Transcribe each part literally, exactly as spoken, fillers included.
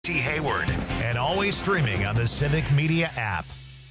T. Hayward, and always streaming on the Civic Media app.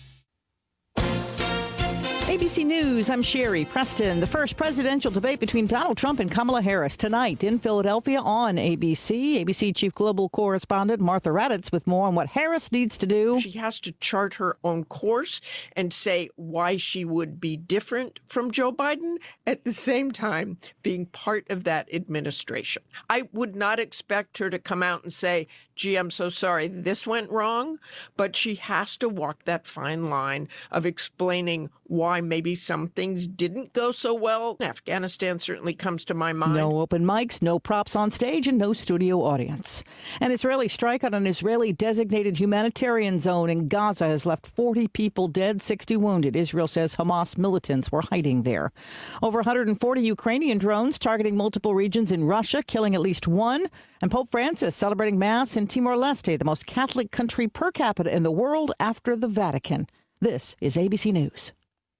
A B C News, I'm Sherry Preston. The first presidential debate between Donald Trump and Kamala Harris tonight in Philadelphia on A B C. A B C Chief Global Correspondent Martha Raddatz with more on what Harris needs to do. She has to chart her own course and say why she would be different from Joe Biden, at the same time being part of that administration. I would not expect her to come out and say, gee, I'm so sorry, this went wrong. But she has to walk that fine line of explaining why maybe some things didn't go so well. Afghanistan certainly comes to my mind. No open mics, no props on stage, and no studio audience. An Israeli strike on an Israeli designated humanitarian zone in Gaza has left forty people dead, sixty wounded. Israel says Hamas militants were hiding there. Over one hundred forty Ukrainian drones targeting multiple regions in Russia, killing at least one. And Pope Francis celebrating Mass in Timor-Leste, the most Catholic country per capita in the world after the Vatican. This is A B C News.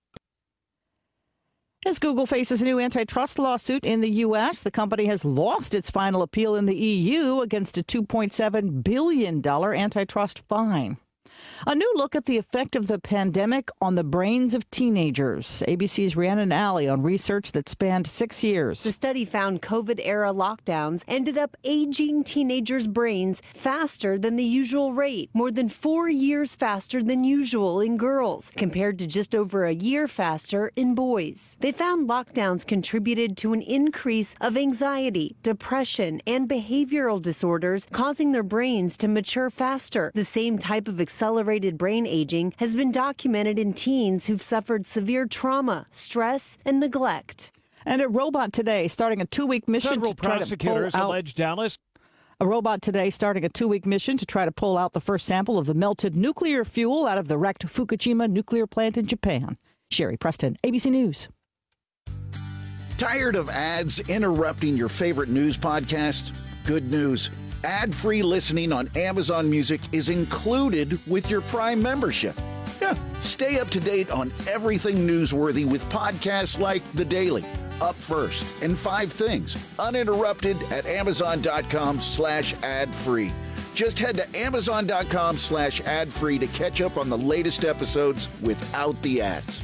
As Google faces a new antitrust lawsuit in the U S, the company has lost its final appeal in the E U against a two point seven billion dollars antitrust fine. A new look at the effect of the pandemic on the brains of teenagers. A B C's Rhiannon Alley on research that spanned six years. The study found COVID-era lockdowns ended up aging teenagers' brains faster than the usual rate, more than four years faster than usual in girls, compared to just over a year faster in boys. They found lockdowns contributed to an increase of anxiety, depression, and behavioral disorders, causing their brains to mature faster. The same type of accelerated brain aging has been documented in teens who've suffered severe trauma, stress, and neglect. And a robot today starting a two-week mission Federal to try prosecutors to pull out... allege Dallas. A robot today starting a two-week mission to try to pull out the first sample of the melted nuclear fuel out of the wrecked Fukushima nuclear plant in Japan. Sherry Preston, A B C News. Tired of ads interrupting your favorite news podcast? Good news. Ad-free listening on Amazon Music is included with your Prime membership. Yeah, stay up to date on everything newsworthy with podcasts like The Daily, Up First, and Five Things, uninterrupted at amazon.com slash ad-free. Just head to amazon.com slash ad-free to catch up on the latest episodes without the ads.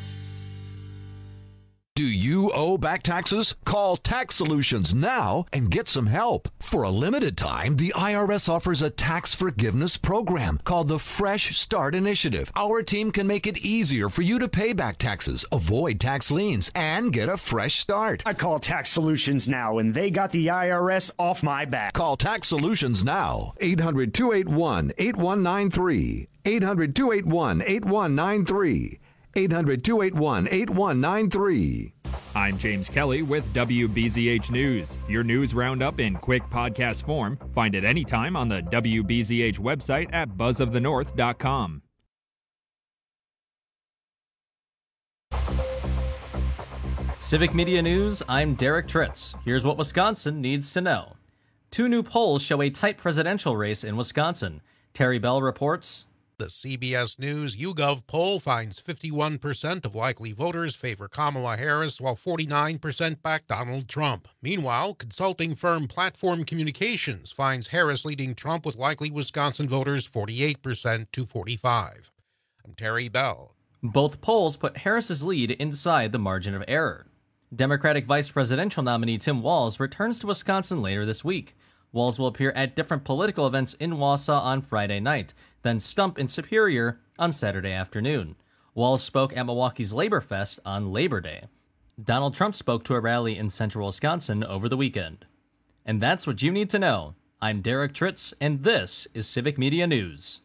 Do you owe back taxes? Call Tax Solutions now and get some help. For a limited time, the I R S offers a tax forgiveness program called the Fresh Start Initiative. Our team can make it easier for you to pay back taxes, avoid tax liens, and get a fresh start. I call Tax Solutions now, and they got the I R S off my back. Call Tax Solutions now. eight hundred, two eight one, eight one nine three. eight hundred, two eight one, eight one nine three. eight hundred, two eight one, eight one nine three. I'm James Kelly with W B Z H News. Your news roundup in quick podcast form. Find it anytime on the W B Z H website at buzz of the north dot com. Civic Media News, I'm Derek Tritz. Here's what Wisconsin needs to know. Two new polls show a tight presidential race in Wisconsin. Terry Bell reports. The C B S News YouGov poll finds fifty-one percent of likely voters favor Kamala Harris, while forty-nine percent back Donald Trump. Meanwhile, consulting firm Platform Communications finds Harris leading Trump with likely Wisconsin voters forty-eight percent to forty-five. I'm Terry Bell. Both polls put Harris's lead inside the margin of error. Democratic vice presidential nominee Tim Walz returns to Wisconsin later this week. Walz will appear at different political events in Wausau on Friday night, then stump in Superior on Saturday afternoon. Walz spoke at Milwaukee's Labor Fest on Labor Day. Donald Trump spoke to a rally in central Wisconsin over the weekend. And that's what you need to know. I'm Derek Tritz, and this is Civic Media News.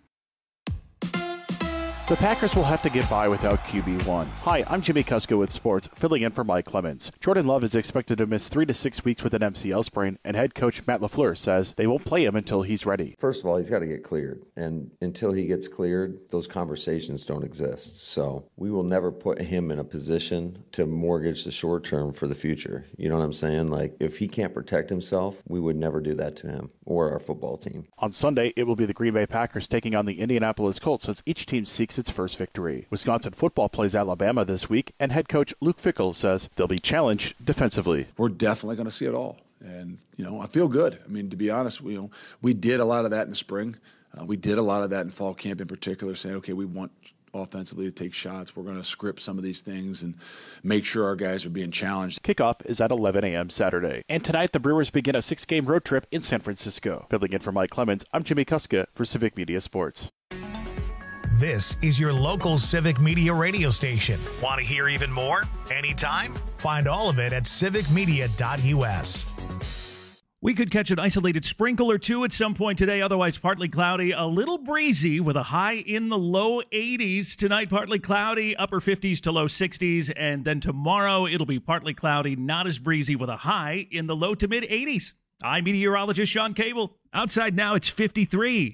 The Packers will have to get by without Q B one. Hi, I'm Jimmy Kusko with Sports, filling in for Mike Clemens. Jordan Love is expected to miss three to six weeks with an M C L sprain, and head coach Matt LaFleur says they won't play him until he's ready. First of all, he's got to get cleared, and until he gets cleared, those conversations don't exist. So we will never put him in a position to mortgage the short term for the future. You know what I'm saying? Like, if he can't protect himself, we would never do that to him or our football team. On Sunday, it will be the Green Bay Packers taking on the Indianapolis Colts as each team seeks its first victory. Wisconsin football plays Alabama this week, and head coach Luke Fickell says they'll be challenged defensively. We're definitely going to see it all. And, you know, I feel good. I mean, to be honest, we, you know, we did a lot of that in the spring. Uh, we did a lot of that in fall camp in particular, saying, okay, we want offensively to take shots. We're going to script some of these things and make sure our guys are being challenged. Kickoff is at eleven a.m. Saturday. And tonight, the Brewers begin a six-game road trip in San Francisco. Filling in for Mike Clemens, I'm Jimmy Kuska for Civic Media Sports. This is your local Civic Media radio station. Want to hear even more? Anytime? Find all of it at civic media dot u s. We could catch an isolated sprinkle or two at some point today, otherwise partly cloudy, a little breezy with a high in the low eighties. Tonight, partly cloudy, upper fifties to low sixties, and then tomorrow it'll be partly cloudy, not as breezy with a high in the low to mid eighties. I'm meteorologist Sean Cable. Outside now, it's fifty-three.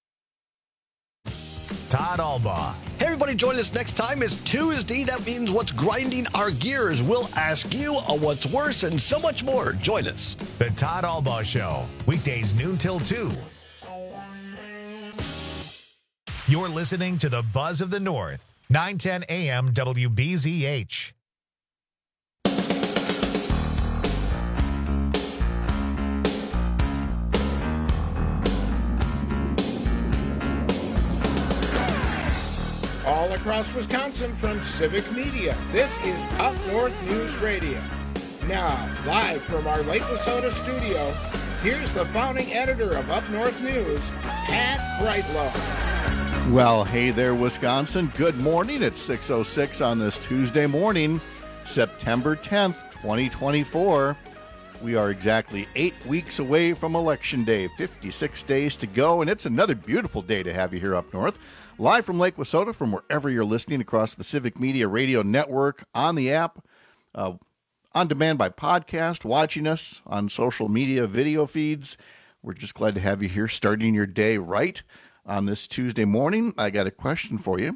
Todd Albaugh. Hey, everybody, join us next time. It's Tuesday. That means what's grinding our gears. We'll ask you a what's worse and so much more. Join us. The Todd Albaugh Show. Weekdays noon till two. You're listening to the Buzz of the North. nine ten a.m. W B Z H. All across Wisconsin from Civic Media, this is Up North News Radio. Now, live from our Lake Wissota studio, here's the founding editor of Up North News, Pat Brightlow. Well, hey there, Wisconsin. Good morning. It's six oh six on this Tuesday morning, September tenth, twenty twenty-four. We are exactly eight weeks away from Election Day, fifty-six days to go, and it's another beautiful day to have you here up north. Live from Lake Wissota, from wherever you're listening across the Civic Media Radio Network, on the app, uh, on demand by podcast, watching us on social media video feeds. We're just glad to have you here starting your day right on this Tuesday morning. I got a question for you.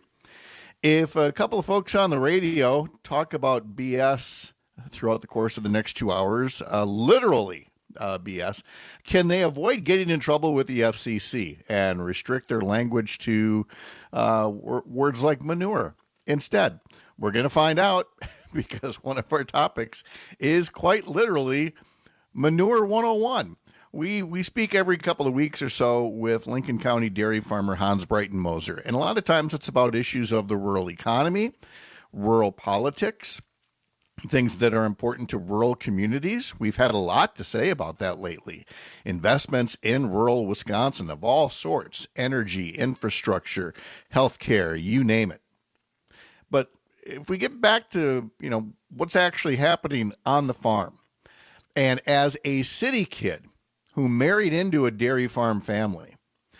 If a couple of folks on the radio talk about B S throughout the course of the next two hours, uh, literally uh, B S, can they avoid getting in trouble with the F C C and restrict their language to uh, w- words like manure? Instead, we're going to find out, because one of our topics is quite literally Manure one oh one. We we speak every couple of weeks or so with Lincoln County dairy farmer Hans Breitenmoser, and a lot of times it's about issues of the rural economy, rural politics, things that are important to rural communities. We've had a lot to say about that lately. Investments in rural Wisconsin of all sorts, energy, infrastructure, healthcare, you name it. But if we get back to, you know, what's actually happening on the farm, and as a city kid who married into a dairy farm family,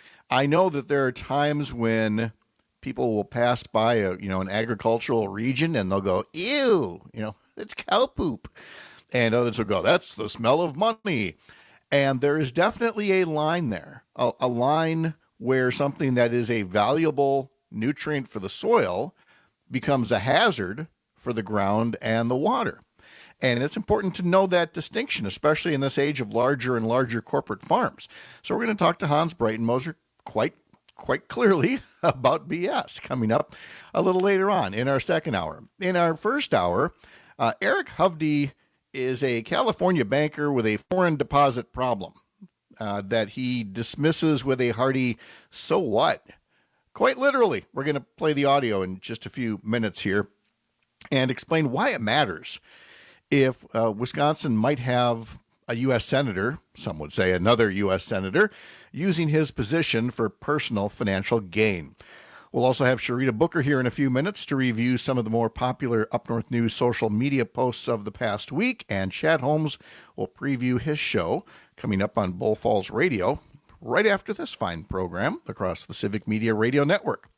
I know that there are times when people will pass by a, you know, an agricultural region and they'll go, ew, you know, it's cow poop. And others will go, that's the smell of money. And there is definitely a line there, a, a line where something that is a valuable nutrient for the soil becomes a hazard for the ground and the water. And it's important to know that distinction, especially in this age of larger and larger corporate farms. So we're going to talk to Hans Breitenmoser quite quite clearly about B S coming up a little later on in our second hour. In our first hour, uh, Eric Hovde is a California banker with a foreign deposit problem uh, that he dismisses with a hearty, so what? Quite literally. We're going to play the audio in just a few minutes here and explain why it matters if uh, Wisconsin might have a U S senator, some would say another U S senator, using his position for personal financial gain. We'll also have Sharita Booker here in a few minutes to review some of the more popular Up North News social media posts of the past week, and Chad Holmes will preview his show coming up on Bull Falls Radio right after this fine program across the Civic Media Radio Network.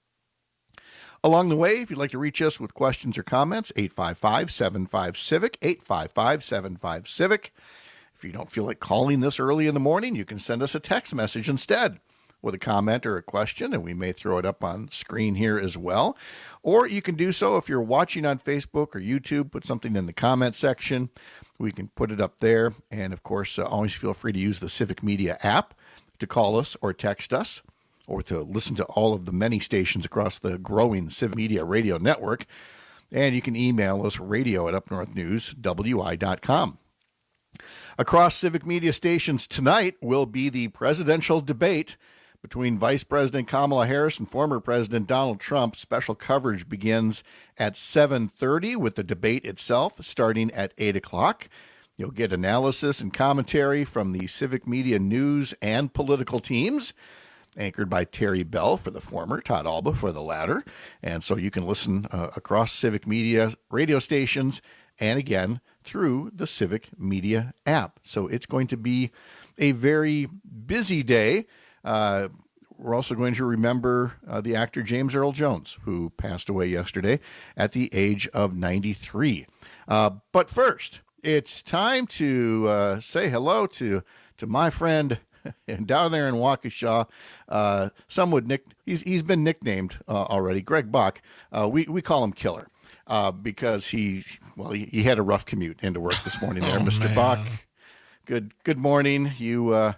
Along the way, if you'd like to reach us with questions or comments, eight five five, seven five, CIVIC, eight five five, seven five, CIVIC. If you don't feel like calling this early in the morning, you can send us a text message instead with a comment or a question, and we may throw it up on screen here as well. Or you can do so if you're watching on Facebook or YouTube, put something in the comment section. We can put it up there. And, of course, uh, always feel free to use the Civic Media app to call us or text us, or to listen to all of the many stations across the growing Civic Media Radio Network. And you can email us radio at up north news w i dot com. Across Civic Media stations tonight will be the presidential debate between Vice President Kamala Harris and former President Donald Trump. Special coverage begins at seven thirty with the debate itself starting at eight o'clock. You'll get analysis and commentary from the Civic Media news and political teams, anchored by Terry Bell for the former, Todd Alba for the latter. And so you can listen uh, across Civic Media radio stations and again through the Civic Media app. So it's going to be a very busy day. Uh, we're also going to remember uh, the actor James Earl Jones, who passed away yesterday at the age of ninety-three. Uh, but first, it's time to uh, say hello to to my friend down there in Waukesha. Uh, some would nick he's he's been nicknamed uh, already, Greg Bach. Uh, we we call him Killer uh, because he well he, he had a rough commute into work this morning there, oh, Mister man. Bach. Good good morning. You uh,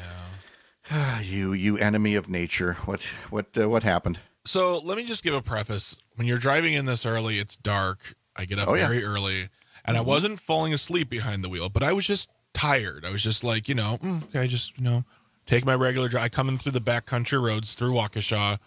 yeah. you you enemy of nature. What what uh, what happened? So let me just give a preface. When you're driving in this early, it's dark. I get up Oh, yeah. very early, and I wasn't falling asleep behind the wheel, but I was just tired. I was just like, you know, mm, okay, just, you know, take my regular drive. I come in through the backcountry roads through Waukesha,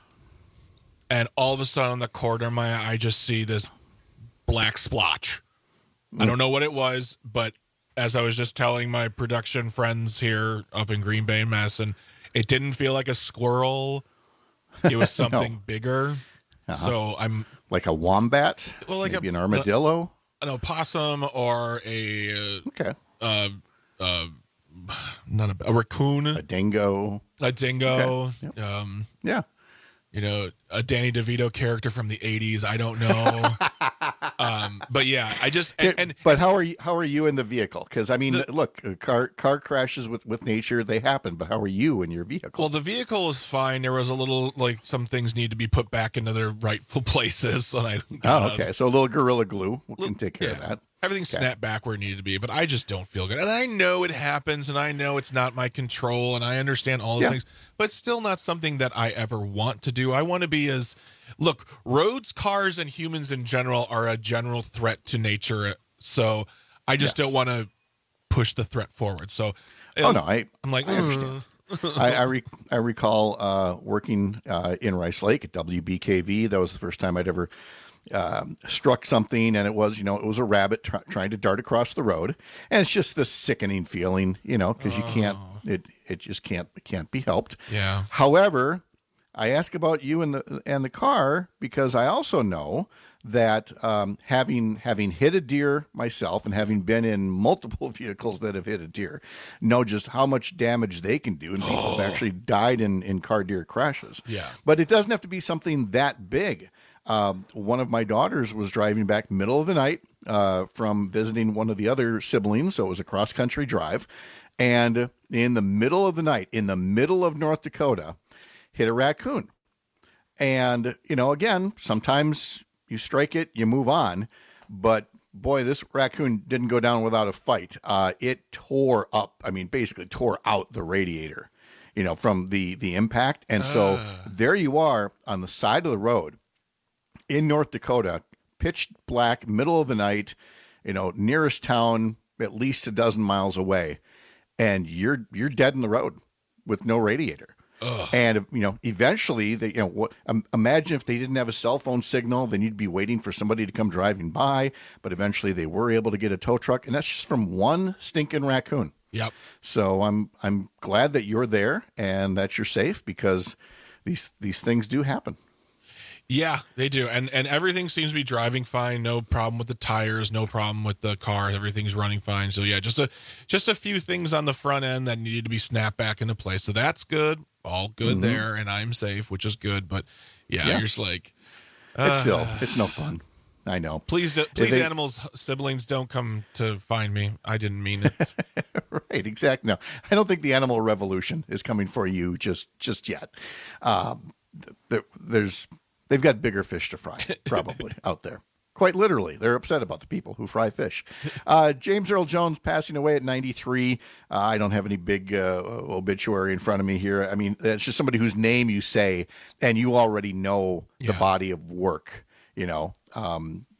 and all of a sudden on the corner of my eye, I just see this black splotch. I don't know what it was, but as I was just telling my production friends here up in Green Bay, Madison, it didn't feel like a squirrel. It was something No. bigger. Uh-huh. So I'm like a wombat, well, like maybe a, an armadillo, an opossum, or a uh, okay, uh, uh, not a, a raccoon, a dingo, a dingo, Okay. Yep. um, yeah, you know, a Danny DeVito character from the eighties. I don't know, um, but yeah, I just and, and but how are you? How are you in the vehicle? Because I mean, the, look, car car crashes with, with nature, they happen. But how are you in your vehicle? Well, the vehicle is fine. There was a little like some things need to be put back into their rightful places. And I oh, okay. So a little Gorilla Glue can take care yeah. of that. Everything Okay. snapped back where it needed to be, but I just don't feel good. And I know it happens, and I know it's not my control, and I understand all those Yeah. things, but it's still not something that I ever want to do. I want to be as look, roads, cars, and humans in general are a general threat to nature. So I just Yes. don't want to push the threat forward. So Oh no, I I'm like, I understand. I I, re- I recall uh, working uh, in Rice Lake at W B K V. That was the first time I'd ever um, struck something, and it was you know it was a rabbit try- trying to dart across the road, and it's just this sickening feeling, you know, because you can't it it just can't it can't be helped. Yeah. However, I ask about you and the and the car because I also know that um, having having hit a deer myself and having been in multiple vehicles that have hit a deer, know just how much damage they can do, and people Oh. have actually died in in car deer crashes. Yeah. But it doesn't have to be something that big. Um, one of my daughters was driving back middle of the night uh, from visiting one of the other siblings, so it was a cross country drive, and in the middle of the night, in the middle of North Dakota, hit a raccoon. And, you know, again, sometimes you strike it, you move on. But boy, this raccoon didn't go down without a fight. Uh, it tore up, I mean, basically tore out the radiator, you know, from the, the impact. And so Ah. there you are on the side of the road in North Dakota, pitch black, middle of the night, you know, nearest town, at least a dozen miles away. And you're, you're dead in the road with no radiator. Ugh. And you know, eventually, they you know, what, um, imagine if they didn't have a cell phone signal, then you'd be waiting for somebody to come driving by. But eventually, they were able to get a tow truck, and that's just from one stinking raccoon. Yep. So I'm I'm glad that you're there and that you're safe because these these things do happen. Yeah, they do. And and everything seems to be driving fine. No problem with the tires, no problem with the car. Everything's running fine. So yeah, just a just a few things on the front end that needed to be snapped back into place. So that's good. All good Mhm. there, and I'm safe, which is good. But yeah, Yes. you're just like It's uh, still it's no fun. I know. Please, do- please, They- animals, siblings, don't come to find me. I didn't mean it. Right, exactly. No, I don't think the animal revolution is coming for you just just yet. Um, there, there's they've got bigger fish to fry probably out there. Quite literally, they're upset about the people who fry fish. Uh, James Earl Jones passing away at ninety-three. Uh, I don't have any big uh, obituary in front of me here. I mean, it's just somebody whose name you say and you already know the Yeah. body of work. You know, um,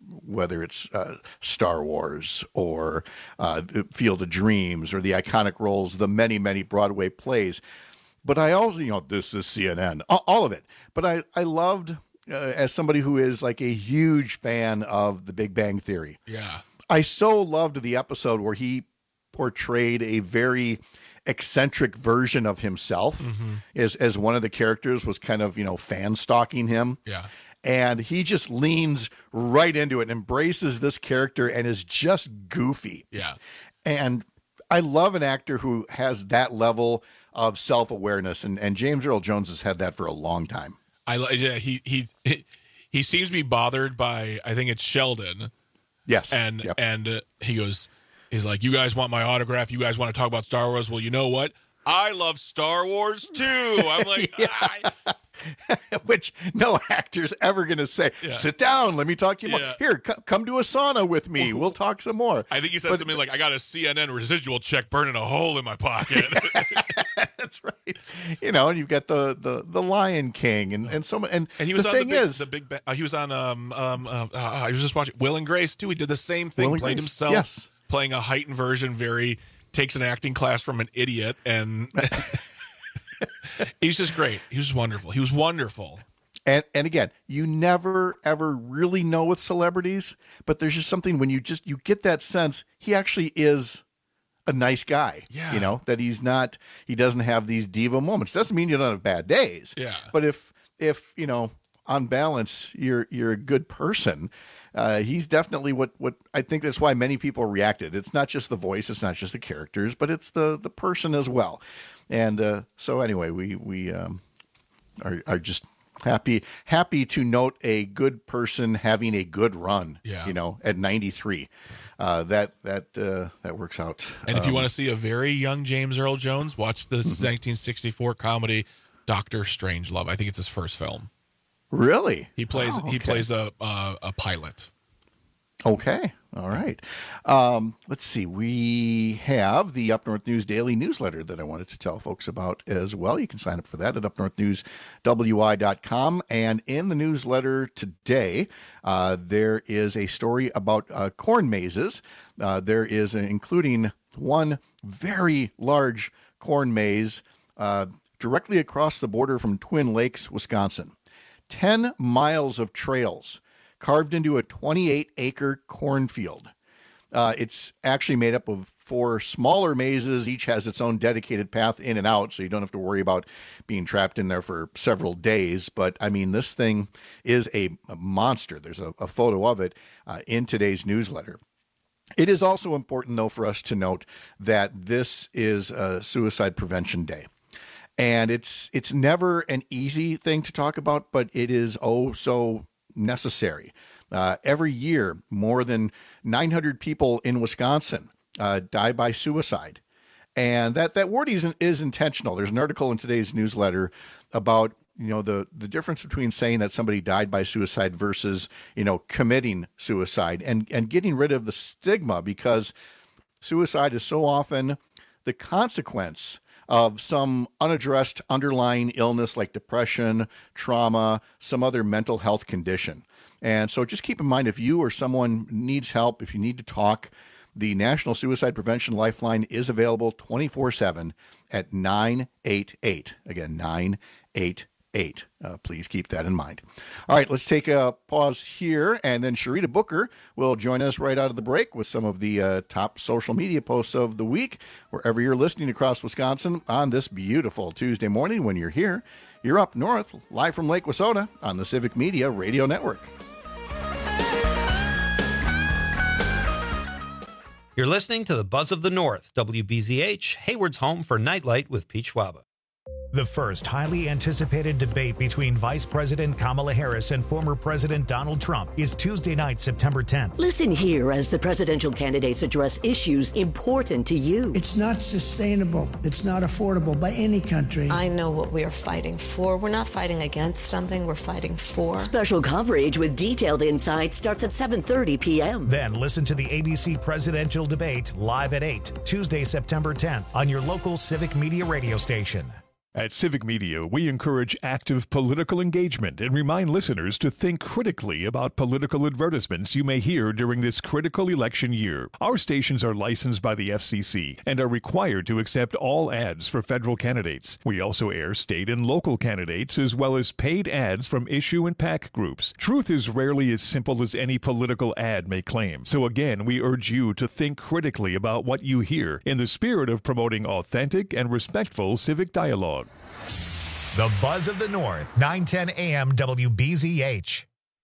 whether it's uh, Star Wars or uh, Field of Dreams or the iconic roles, the many, many Broadway plays. But I also, you know, this is C N N, all of it. But I, I loved, uh, as somebody who is like a huge fan of The Big Bang Theory. Yeah. I so loved the episode where he portrayed a very eccentric version of himself mm-hmm. as, as one of the characters was kind of, you know, fan stalking him. Yeah. And he just leans right into it and embraces this character and is just goofy. Yeah. And I love an actor who has that level of self-awareness. And, and James Earl Jones has had that for a long time. I yeah, he, he, he, he seems to be bothered by, I think it's Sheldon. Yes. And, yep. and uh, he goes, he's like, you guys want my autograph? You guys want to talk about Star Wars? Well, you know what? I love Star Wars too. I'm like, I... which no actor's ever going to say, yeah. sit down, let me talk to you more. Yeah. Here, c- come to a sauna with me. We'll talk some more. I think he said but, something like, I got a C N N residual check burning a hole in my pocket. That's right. You know, and you've got the, the, the Lion King and, and so and, and he was the on thing the big, is, the big uh, he was on um um uh, uh, I was just watching Will and Grace too. He did the same thing, Will and played Grace. himself, yes. playing a heightened version, very takes an acting class from an idiot, and he's just great. He was wonderful. He was wonderful. And and again, you never ever really know with celebrities, but there's just something when you just you get that sense he actually is a nice guy. Yeah. You know, that he's not he doesn't have these diva moments. Doesn't mean you don't have bad days. Yeah. But if if, you know, on balance you're you're a good person, uh, he's definitely what what I think that's why many people reacted. It's not just the voice, it's not just the characters, but it's the the person as well. And uh, so anyway, we we um, are are just Happy, happy to note a good person having a good run. Yeah. You know, at ninety-three, uh, that that uh, that works out. And if you um, want to see a very young James Earl Jones, watch the mm-hmm. nineteen sixty-four comedy Doctor Strangelove. I think it's his first film. Really, he plays oh, okay. he plays a uh, a pilot. Okay. All right. Um, let's see. We have the Up North News Daily newsletter that I wanted to tell folks about as well. You can sign up for that at up north news w i dot com. And in the newsletter today, uh, there is a story about uh, corn mazes. Uh, there is an, including one very large corn maze uh, directly across the border from Twin Lakes, Wisconsin. ten miles of trails carved into a twenty-eight acre cornfield. Uh, it's actually made up of four smaller mazes. Each has its own dedicated path in and out, so you don't have to worry about being trapped in there for several days. But, I mean, this thing is a, a monster. There's a, a photo of it uh, in today's newsletter. It is also important, though, for us to note that this is a Suicide Prevention Day. And it's it's never an easy thing to talk about, but it is oh so necessary. Uh, every year, more than nine hundred people in Wisconsin uh, die by suicide. And that, that word is, is intentional. There's an article in today's newsletter about, you know, the, the difference between saying that somebody died by suicide versus, you know, committing suicide and, and getting rid of the stigma, because suicide is so often the consequence of some unaddressed underlying illness like depression, trauma, some other mental health condition. And so just keep in mind, if you or someone needs help, if you need to talk, the National Suicide Prevention Lifeline is available twenty-four seven at nine eight eight. Again, nine eight eight. Uh, please keep that in mind. All right, let's take a pause here, and then Sharita Booker will join us right out of the break with some of the uh, top social media posts of the week, wherever you're listening across Wisconsin on this beautiful Tuesday morning. When you're here, you're up north, live from Lake Wissota on the Civic Media Radio Network. You're listening to the Buzz of the North, W B Z H, Hayward's home for Nightlight with Pete Schwaba. The first highly anticipated debate between Vice President Kamala Harris and former President Donald Trump is Tuesday night, September tenth. Listen here as the presidential candidates address issues important to you. It's not sustainable. It's not affordable by any country. I know what we are fighting for. We're not fighting against something. We're fighting for. Special coverage with detailed insight starts at seven thirty p.m. Then listen to the A B C presidential debate live at eight, Tuesday, September tenth on your local Civic Media radio station. At Civic Media, we encourage active political engagement and remind listeners to think critically about political advertisements you may hear during this critical election year. Our stations are licensed by the F C C and are required to accept all ads for federal candidates. We also air state and local candidates as well as paid ads from issue and PAC groups. Truth is rarely as simple as any political ad may claim. So again, we urge you to think critically about what you hear in the spirit of promoting authentic and respectful civic dialogue. The Buzz of the North, nine ten A M W B Z H.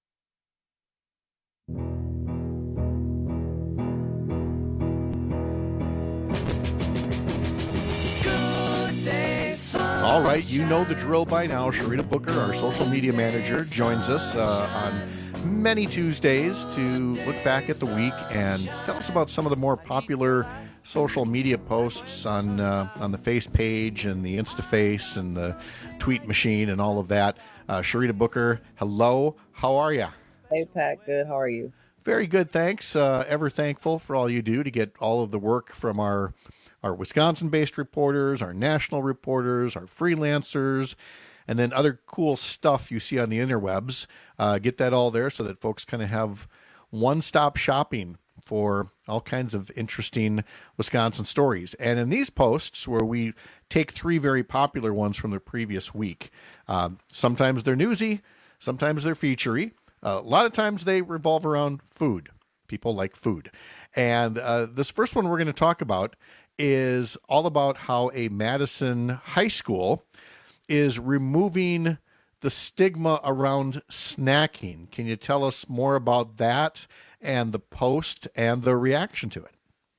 All right, you know the drill by now. Sharita Booker, our social media manager, joins us uh, on many Tuesdays to look back at the week and tell us about some of the more popular social media posts on uh, on the Face page and the InstaFace and the tweet machine and all of that. Uh, Sharita Booker, hello. How are you? Hey, Pat. Good. How are you? Very good, thanks. Uh, ever thankful for all you do to get all of the work from our our Wisconsin-based reporters, our national reporters, our freelancers, and then other cool stuff you see on the interwebs. Uh, get that all there so that folks kind of have one-stop shopping for all kinds of interesting Wisconsin stories. And in these posts, where we take three very popular ones from the previous week, um, sometimes they're newsy, sometimes they're featurey. Uh, a lot of times they revolve around food. People like food. And uh, this first one we're going to talk about is all about how a Madison high school is removing the stigma around snacking. Can you tell us more about that and the post and the reaction to it?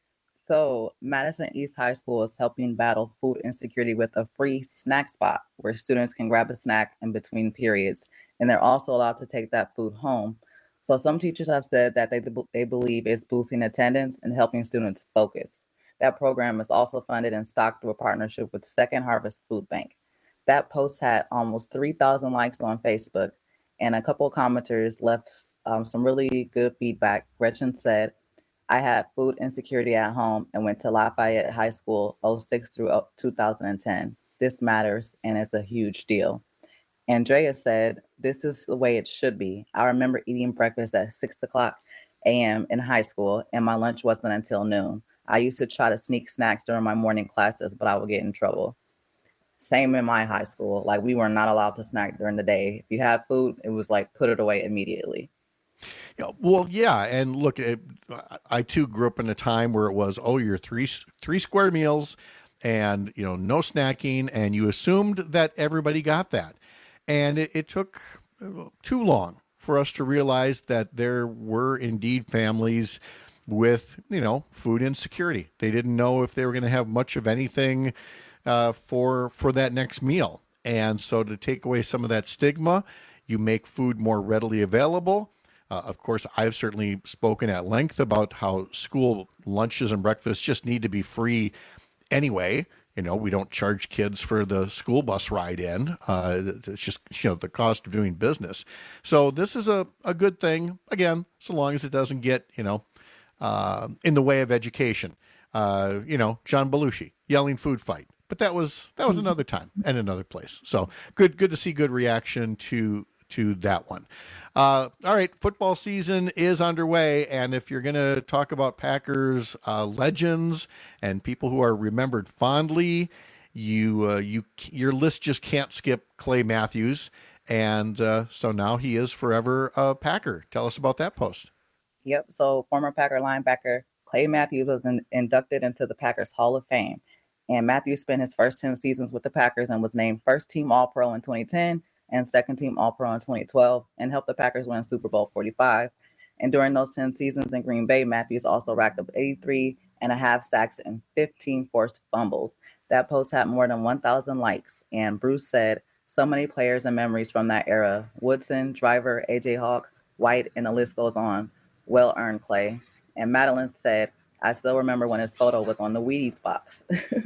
So Madison East High School is helping battle food insecurity with a free snack spot where students can grab a snack in between periods. And they're also allowed to take that food home. So some teachers have said that they, they believe it's boosting attendance and helping students focus. That program is also funded and stocked through a partnership with Second Harvest Food Bank. That post had almost three thousand likes on Facebook, and a couple of commenters left um, some really good feedback. Gretchen said, I had food insecurity at home and went to Lafayette High School oh six through two thousand ten. This matters, and it's a huge deal. Andrea said, this is the way it should be. I remember eating breakfast at six o'clock a.m. in high school, and my lunch wasn't until noon. I used to try to sneak snacks during my morning classes, but I would get in trouble. Same in my high school. Like, we were not allowed to snack during the day. If you had food, it was like, put it away immediately. Yeah, well, yeah. And look, it, I too grew up in a time where it was, oh, you're three, three square meals and, you know, no snacking. And you assumed that everybody got that. And it, it took too long for us to realize that there were indeed families with, you know, food insecurity. They didn't know if they were going to have much of anything uh, for for that next meal. And so to take away some of that stigma, you make food more readily available. Uh, of course, I've certainly spoken at length about how school lunches and breakfasts just need to be free anyway. You know, we don't charge kids for the school bus ride in. Uh, it's just, you know, the cost of doing business. So this is a, a good thing, again, so long as it doesn't get, you know, Uh, in the way of education. Uh, you know, John Belushi yelling food fight. But that was that was another time and another place. So good good to see good reaction to to that one. Uh, all right, football season is underway, and if you're going to talk about Packers uh, legends and people who are remembered fondly, you uh, you your list just can't skip Clay Matthews, and uh, so now he is forever a Packer. Tell us about that post. Yep. So former Packer linebacker Clay Matthews was in, inducted into the Packers Hall of Fame. And Matthews spent his first ten seasons with the Packers and was named first team All-Pro in twenty ten and second team All-Pro in twenty twelve and helped the Packers win Super Bowl forty-five. And during those ten seasons in Green Bay, Matthews also racked up eighty-three and a half sacks and fifteen forced fumbles. That post had more than one thousand likes. And Bruce said, so many players and memories from that era. Woodson, Driver, A J Hawk, White, and the list goes on. Well earned, Clay. And Madeline said, I still remember when his photo was on the Wheaties box.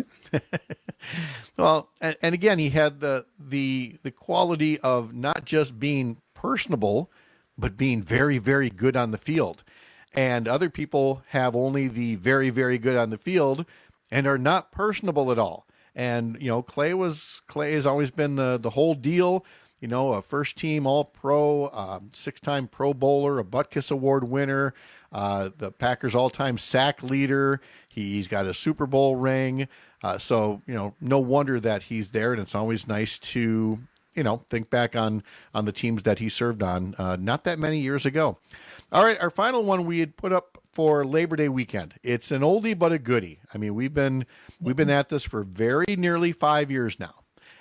Well, and, and again, he had the the the quality of not just being personable, but being very, very good on the field. And other people have only the very, very good on the field and are not personable at all. And, you know, Clay was Clay has always been the, the whole deal. You know, a first team All-Pro, uh, six-time Pro Bowler, a Butkus Award winner, uh, the Packers all-time sack leader. He's got a Super Bowl ring. Uh, so, you know, no wonder that he's there. And it's always nice to, you know, think back on, on the teams that he served on uh, not that many years ago. All right, our final one we had put up for Labor Day weekend. It's an oldie but a goodie. I mean, we've been we've been at this for very nearly five years now.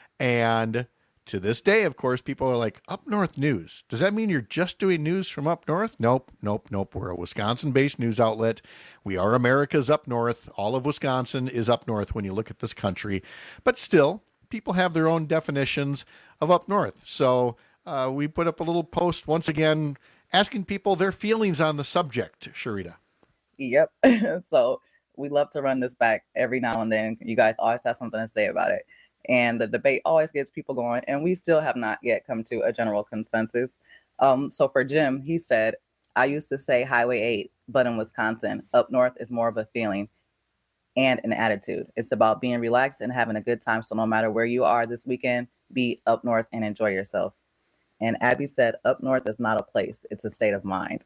And to this day, of course, people are like, Up North News. Does that mean you're just doing news from up north? Nope, nope, nope. We're a Wisconsin-based news outlet. We are America's up north. All of Wisconsin is up north when you look at this country. But still, people have their own definitions of up north. So uh, we put up a little post once again asking people their feelings on the subject, Sharita. Yep. So we love to run this back every now and then. You guys always have something to say about it. And the debate always gets people going, and we still have not yet come to a general consensus. Um, so for Jim, he said, I used to say Highway eight, but in Wisconsin, up north is more of a feeling and an attitude. It's about being relaxed and having a good time. So no matter where you are this weekend, be up north and enjoy yourself. And Abby said, up north is not a place. It's a state of mind.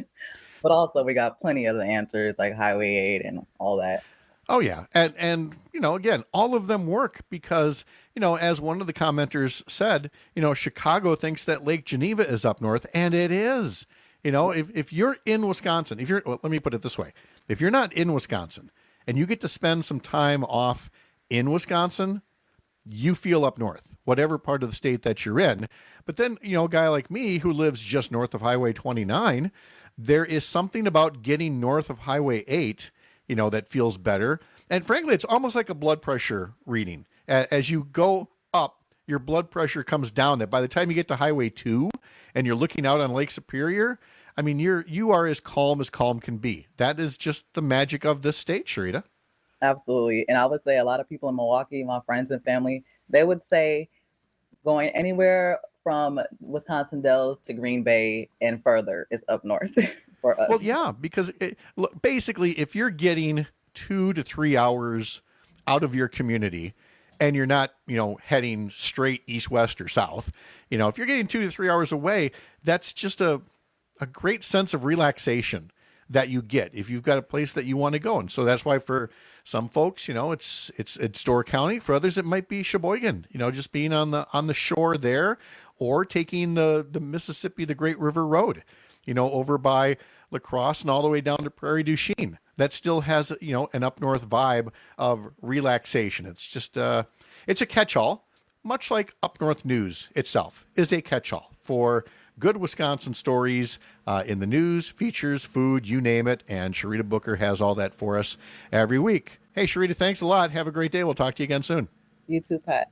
But also we got plenty of the answers like Highway eight and all that. Oh, yeah. And, and, you know, again, all of them work because, you know, as one of the commenters said, you know, Chicago thinks that Lake Geneva is up north, and it is. You know, if, if you're in Wisconsin, if you're, well, let me put it this way. If you're not in Wisconsin and you get to spend some time off in Wisconsin, you feel up north, whatever part of the state that you're in. But then, you know, a guy like me who lives just north of Highway twenty-nine, there is something about getting north of Highway eight, you know, that feels better. And frankly, it's almost like a blood pressure reading. As you go up, your blood pressure comes down. That by the time you get to Highway two and you're looking out on Lake Superior, I mean, you're, you are as calm as calm can be. That is just the magic of this state, Sharita. Absolutely. And I would say a lot of people in Milwaukee, my friends and family, they would say going anywhere from Wisconsin Dells to Green Bay and further is up north for us. Well, yeah, because it, look, basically if you're getting two to three hours out of your community and you're not, you know, heading straight east, west, or south, you know, if you're getting two to three hours away, that's just a, a great sense of relaxation that you get if you've got a place that you want to go. And so that's why for some folks, you know, it's it's it's Door County. For others, it might be Sheboygan, you know, just being on the on the shore there or taking the, the Mississippi, the Great River Road, you know, over by La Crosse and all the way down to Prairie du Chien. That still has, you know, an up north vibe of relaxation. It's just, uh, it's a catch-all, much like Up North News itself is a catch-all for good Wisconsin stories uh, in the news, features, food, you name it. And Sharita Booker has all that for us every week. Hey, Sharita, thanks a lot. Have a great day. We'll talk to you again soon. You too, Pat.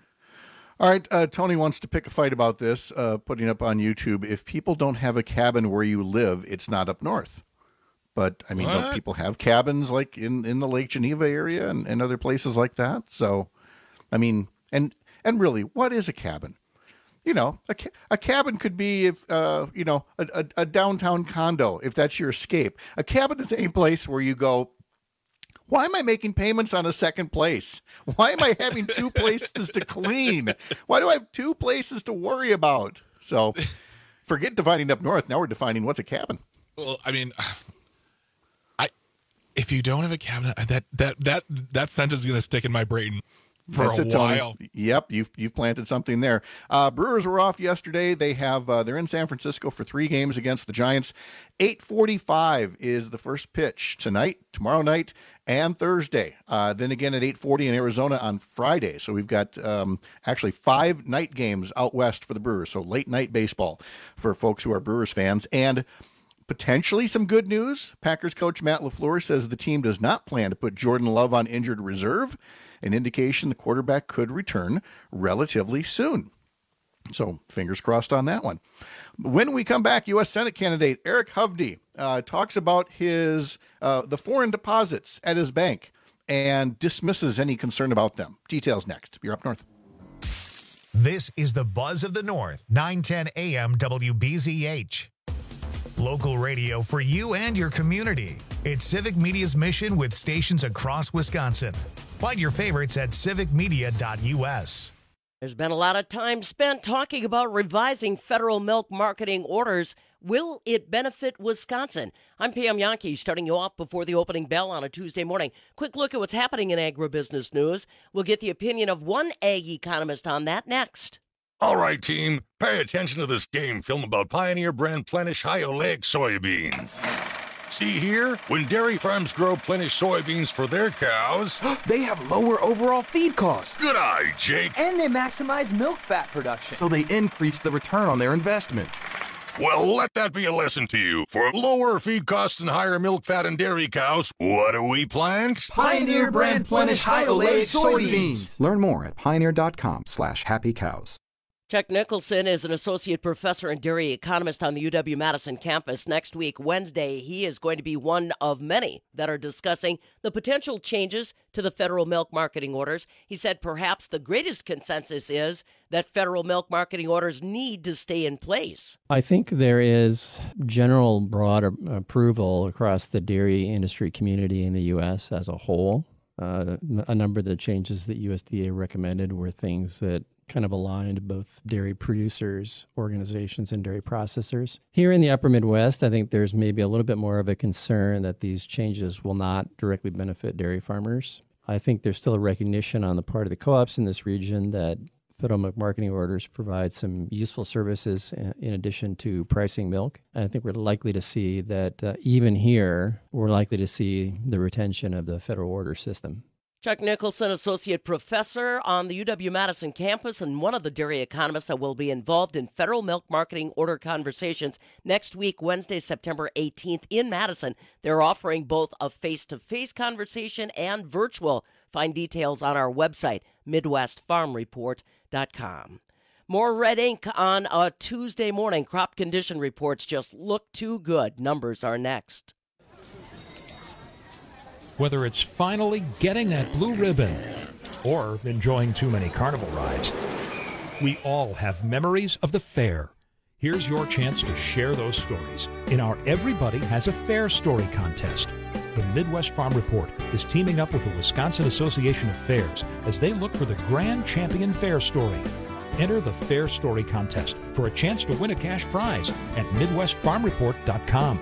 All right, uh, Tony wants to pick a fight about this, uh, putting up on YouTube. If people don't have a cabin where you live, it's not up north. But, I mean, what? Don't people have cabins like in, in the Lake Geneva area and, and other places like that? So, I mean, and and really, what is a cabin? You know, a, a cabin could be, if uh, you know, a, a, a downtown condo, if that's your escape. A cabin is a place where you go, why am I making payments on a second place? Why am I having two places to clean? Why do I have two places to worry about? So forget defining up north. Now we're defining what's a cabin. Well, I mean, I if you don't have a cabin, that that that that sentence is going to stick in my brain for That's a, a while. Yep, you've you've planted something there. Uh, Brewers were off yesterday. They have uh, they're in San Francisco for three games against the Giants. eight forty-five is the first pitch tonight, tomorrow night, and Thursday. Uh, then again at eight forty in Arizona on Friday. So we've got um, actually five night games out west for the Brewers. So late night baseball for folks who are Brewers fans. And potentially some good news. Packers coach Matt LaFleur says the team does not plan to put Jordan Love on injured reserve, an indication the quarterback could return relatively soon. So fingers crossed on that one. When we come back, U S Senate candidate Eric Hovde uh, talks about his uh, the foreign deposits at his bank and dismisses any concern about them. Details next. You're Up North. This is the Buzz of the North, nine ten A M W B Z H. Local radio for you and your community. It's Civic Media's mission with stations across Wisconsin. Find your favorites at civic media dot U S. There's been a lot of time spent talking about revising federal milk marketing orders. Will it benefit Wisconsin? I'm Pam Yankee, starting you off before the opening bell on a Tuesday morning. Quick look at what's happening in agribusiness news. We'll get the opinion of one ag economist on that next. All right, team, pay attention to this game film about Pioneer brand Plenish high oleic soybeans. See here? When dairy farms grow Plenish soybeans for their cows, they have lower overall feed costs. Good eye, Jake. And they maximize milk fat production, so they increase the return on their investment. Well, let that be a lesson to you. For lower feed costs and higher milk fat and dairy cows, what do we plant? Pioneer brand Plenish high oleic soybeans. Learn more at pioneer.com slash happy cows. Chuck Nicholson is an associate professor and dairy economist on the U W-Madison campus. Next week, Wednesday, he is going to be one of many that are discussing the potential changes to the federal milk marketing orders. He said perhaps the greatest consensus is that federal milk marketing orders need to stay in place. I think there is general broad approval across the dairy industry community in the U S as a whole. Uh, a number of the changes that U S D A recommended were things that kind of aligned both dairy producers, organizations, and dairy processors. Here in the upper Midwest, I think there's maybe a little bit more of a concern that these changes will not directly benefit dairy farmers. I think there's still a recognition on the part of the co-ops in this region that federal milk marketing orders provide some useful services in addition to pricing milk. And I think we're likely to see that uh, even here, we're likely to see the retention of the federal order system. Chuck Nicholson, associate professor on the U W-Madison campus and one of the dairy economists that will be involved in federal milk marketing order conversations next week, Wednesday, September eighteenth in Madison. They're offering both a face-to-face conversation and virtual. Find details on our website, midwest farm report dot com. More red ink on a Tuesday morning. Crop condition reports just look too good. Numbers are next. Whether it's finally getting that blue ribbon or enjoying too many carnival rides, we all have memories of the fair. Here's your chance to share those stories in our Everybody Has a Fair Story contest. The Midwest Farm Report is teaming up with the Wisconsin Association of Fairs as they look for the Grand Champion Fair Story. Enter the Fair Story contest for a chance to win a cash prize at midwest farm report dot com.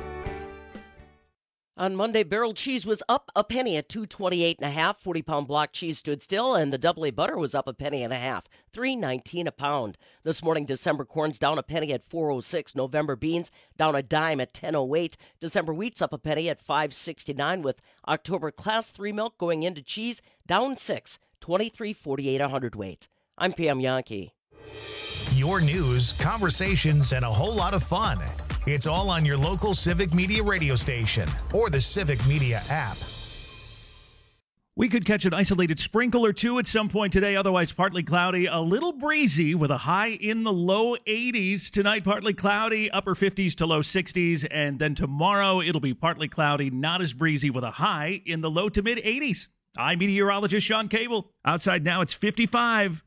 On Monday, barrel cheese was up a penny at two twenty-eight and a half. forty-pound block cheese stood still, and the double A butter was up a penny and a half, three nineteen a pound. This morning, December corn's down a penny at four oh six. November beans down a dime at ten oh eight. December wheat's up a penny at five sixty-nine, with October class three milk going into cheese down six, twenty-three forty-eight a hundredweight. I'm Pam Yankee. Your news, conversations, and a whole lot of fun. It's all on your local Civic Media radio station or the Civic Media app. We could catch an isolated sprinkle or two at some point today, otherwise partly cloudy, a little breezy with a high in the low eighties. Tonight, partly cloudy, upper fifties to low sixties, and then tomorrow it'll be partly cloudy, not as breezy, with a high in the low to mid eighties. I'm meteorologist Sean Cable. Outside now, it's fifty-five.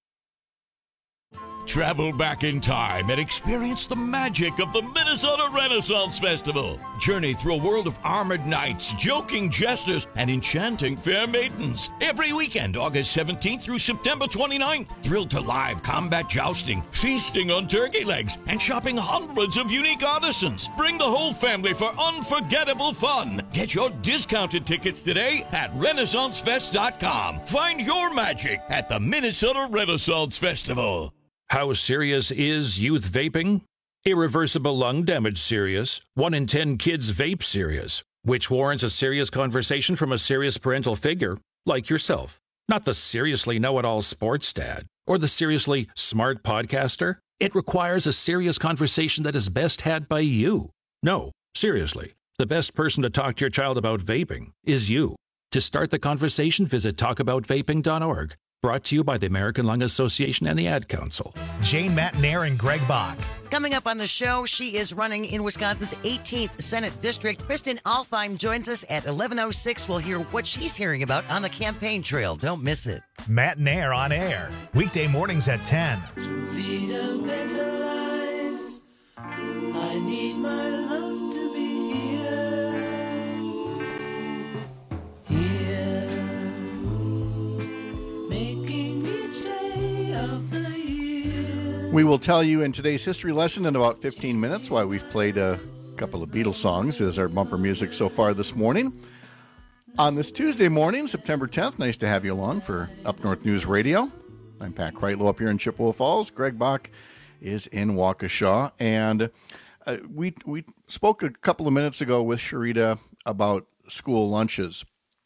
Travel back in time and experience the magic of the Minnesota Renaissance Festival. Journey through a world of armored knights, joking jesters, and enchanting fair maidens. Every weekend, August seventeenth through September twenty-ninth. Thrilled to live combat jousting, feasting on turkey legs, and shopping hundreds of unique artisans. Bring the whole family for unforgettable fun. Get your discounted tickets today at renaissance fest dot com. Find your magic at the Minnesota Renaissance Festival. How serious is youth vaping? Irreversible lung damage serious. One in ten kids vape serious, which warrants a serious conversation from a serious parental figure like yourself. Not the seriously know-it-all sports dad or the seriously smart podcaster. It requires a serious conversation that is best had by you. No, seriously, the best person to talk to your child about vaping is you. To start the conversation, visit talk about vaping dot org. Brought to you by the American Lung Association and the Ad Council. Jane Matnair and Greg Bach. Coming up on the show, she is running in Wisconsin's eighteenth Senate District. Kristen Alfheim joins us at eleven oh six. We'll hear what she's hearing about on the campaign trail. Don't miss it. Matnair on air. Weekday mornings at ten. To lead a better life, I need my love to be here. Here. We will tell you in today's history lesson in about fifteen minutes why we've played a couple of Beatles songs as our bumper music so far this morning. On this Tuesday morning, September tenth, nice to have you along for Up North News Radio. I'm Pat Kreitlow up here in Chippewa Falls. Greg Bach is in Waukesha. And uh, we we spoke a couple of minutes ago with Sharita about school lunches.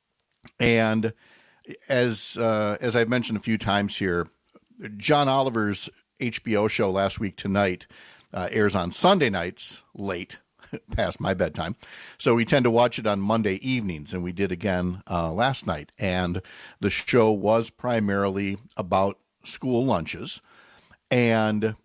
And as uh, as I've mentioned a few times here, John Oliver's H B O show Last Week Tonight uh, airs on Sunday nights late, past my bedtime. So we tend to watch it on Monday evenings, and we did again uh, last night. And the show was primarily about school lunches and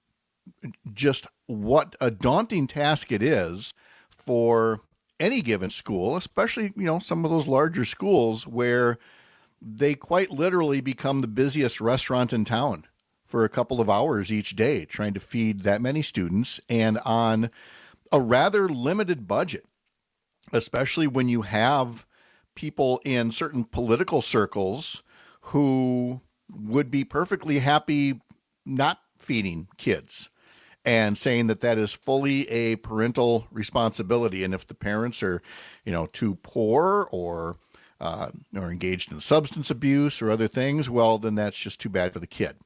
just what a daunting task it is for any given school, especially, you know, some of those larger schools where they quite literally become the busiest restaurant in town for a couple of hours each day, trying to feed that many students and on a rather limited budget, especially when you have people in certain political circles who would be perfectly happy not feeding kids and saying that that is fully a parental responsibility. And if the parents are, you know, too poor or uh, or engaged in substance abuse or other things, well, then that's just too bad for the kid.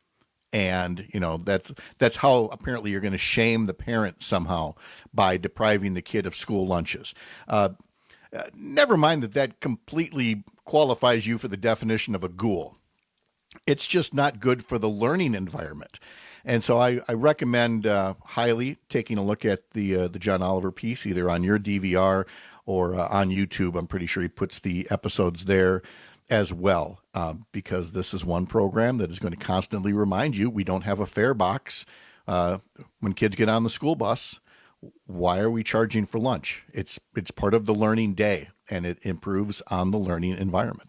And, you know, that's that's how apparently you're going to shame the parent somehow by depriving the kid of school lunches. Uh, uh, never mind that that completely qualifies you for the definition of a ghoul. It's just not good for the learning environment. And so I, I recommend uh, highly taking a look at the uh, the John Oliver piece, either on your D V R or uh, on YouTube. I'm pretty sure he puts the episodes there as well, uh, because this is one program that is going to constantly remind you we don't have a fare box uh, when kids get on the school bus. Why are we charging for lunch? It's it's part of the learning day, and it improves on the learning environment.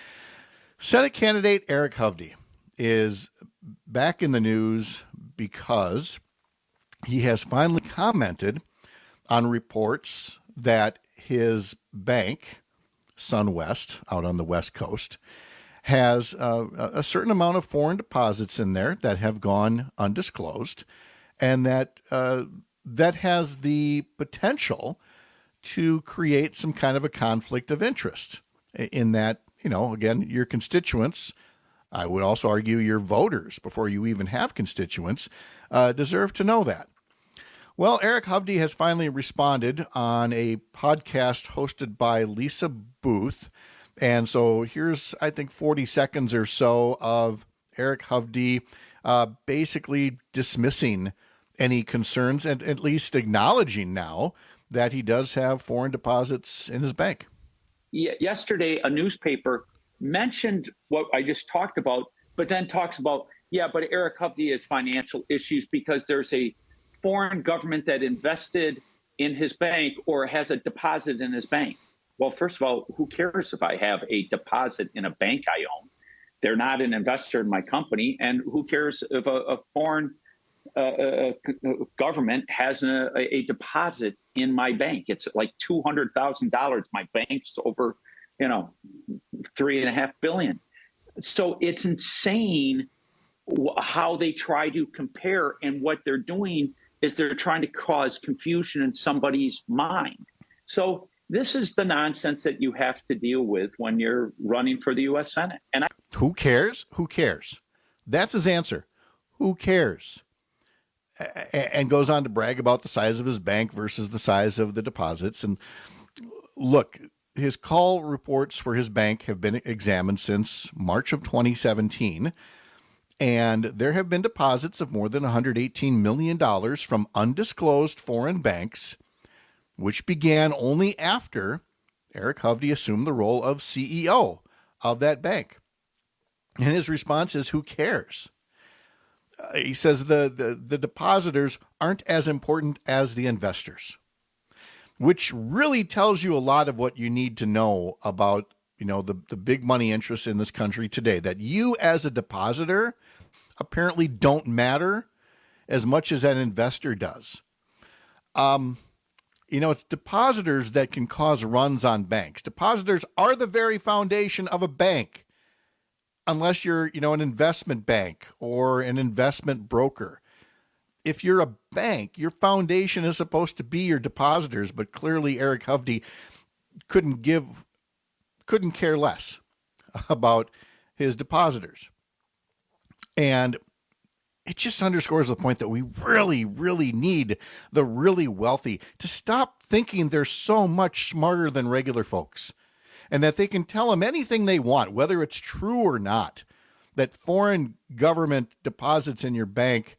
Senate candidate Eric Hovde is back in the news because he has finally commented on reports that his bank, SunWest, out on the West Coast, has uh, a certain amount of foreign deposits in there that have gone undisclosed, and that uh, that has the potential to create some kind of a conflict of interest in that, you know, again, your constituents, I would also argue your voters, before you even have constituents, uh, deserve to know that. Well, Eric Hovde has finally responded on a podcast hosted by Lisa Booth. And so here's, I think, forty seconds or so of Eric Hovde uh, basically dismissing any concerns and at least acknowledging now that he does have foreign deposits in his bank. Yesterday, a newspaper mentioned what I just talked about, but then talks about, yeah, but Eric Hovde has financial issues because there's a foreign government that invested in his bank or has a deposit in his bank. Well, first of all, who cares if I have a deposit in a bank I own? They're not an investor in my company. And who cares if a, a foreign uh, uh, government has a, a deposit in my bank? It's like two hundred thousand dollars. My bank's over, you know, three and a half billion. So it's insane how they try to compare, and what they're doing is they're trying to cause confusion in somebody's mind. So this is the nonsense that you have to deal with when you're running for the U S Senate. And I- who cares? Who cares? That's his answer. Who cares? And goes on to brag about the size of his bank versus the size of the deposits. And look, his call reports for his bank have been examined since March of twenty seventeen. And there have been deposits of more than one hundred eighteen million dollars from undisclosed foreign banks, which began only after Eric Hovde assumed the role of C E O of that bank. And his response is, who cares? Uh, he says the, the, the depositors aren't as important as the investors, which really tells you a lot of what you need to know about, you know, the, the big money interests in this country today, that you as a depositor apparently don't matter as much as an investor does. Um, you know, it's depositors that can cause runs on banks. Depositors are the very foundation of a bank. unless you're, you know, an investment bank or an investment broker. If you're a bank, your foundation is supposed to be your depositors, but clearly Eric Hovde couldn't give, couldn't care less about his depositors. And it just underscores the point that we really, really need the really wealthy to stop thinking they're so much smarter than regular folks, and that they can tell them anything they want, whether it's true or not, that foreign government deposits in your bank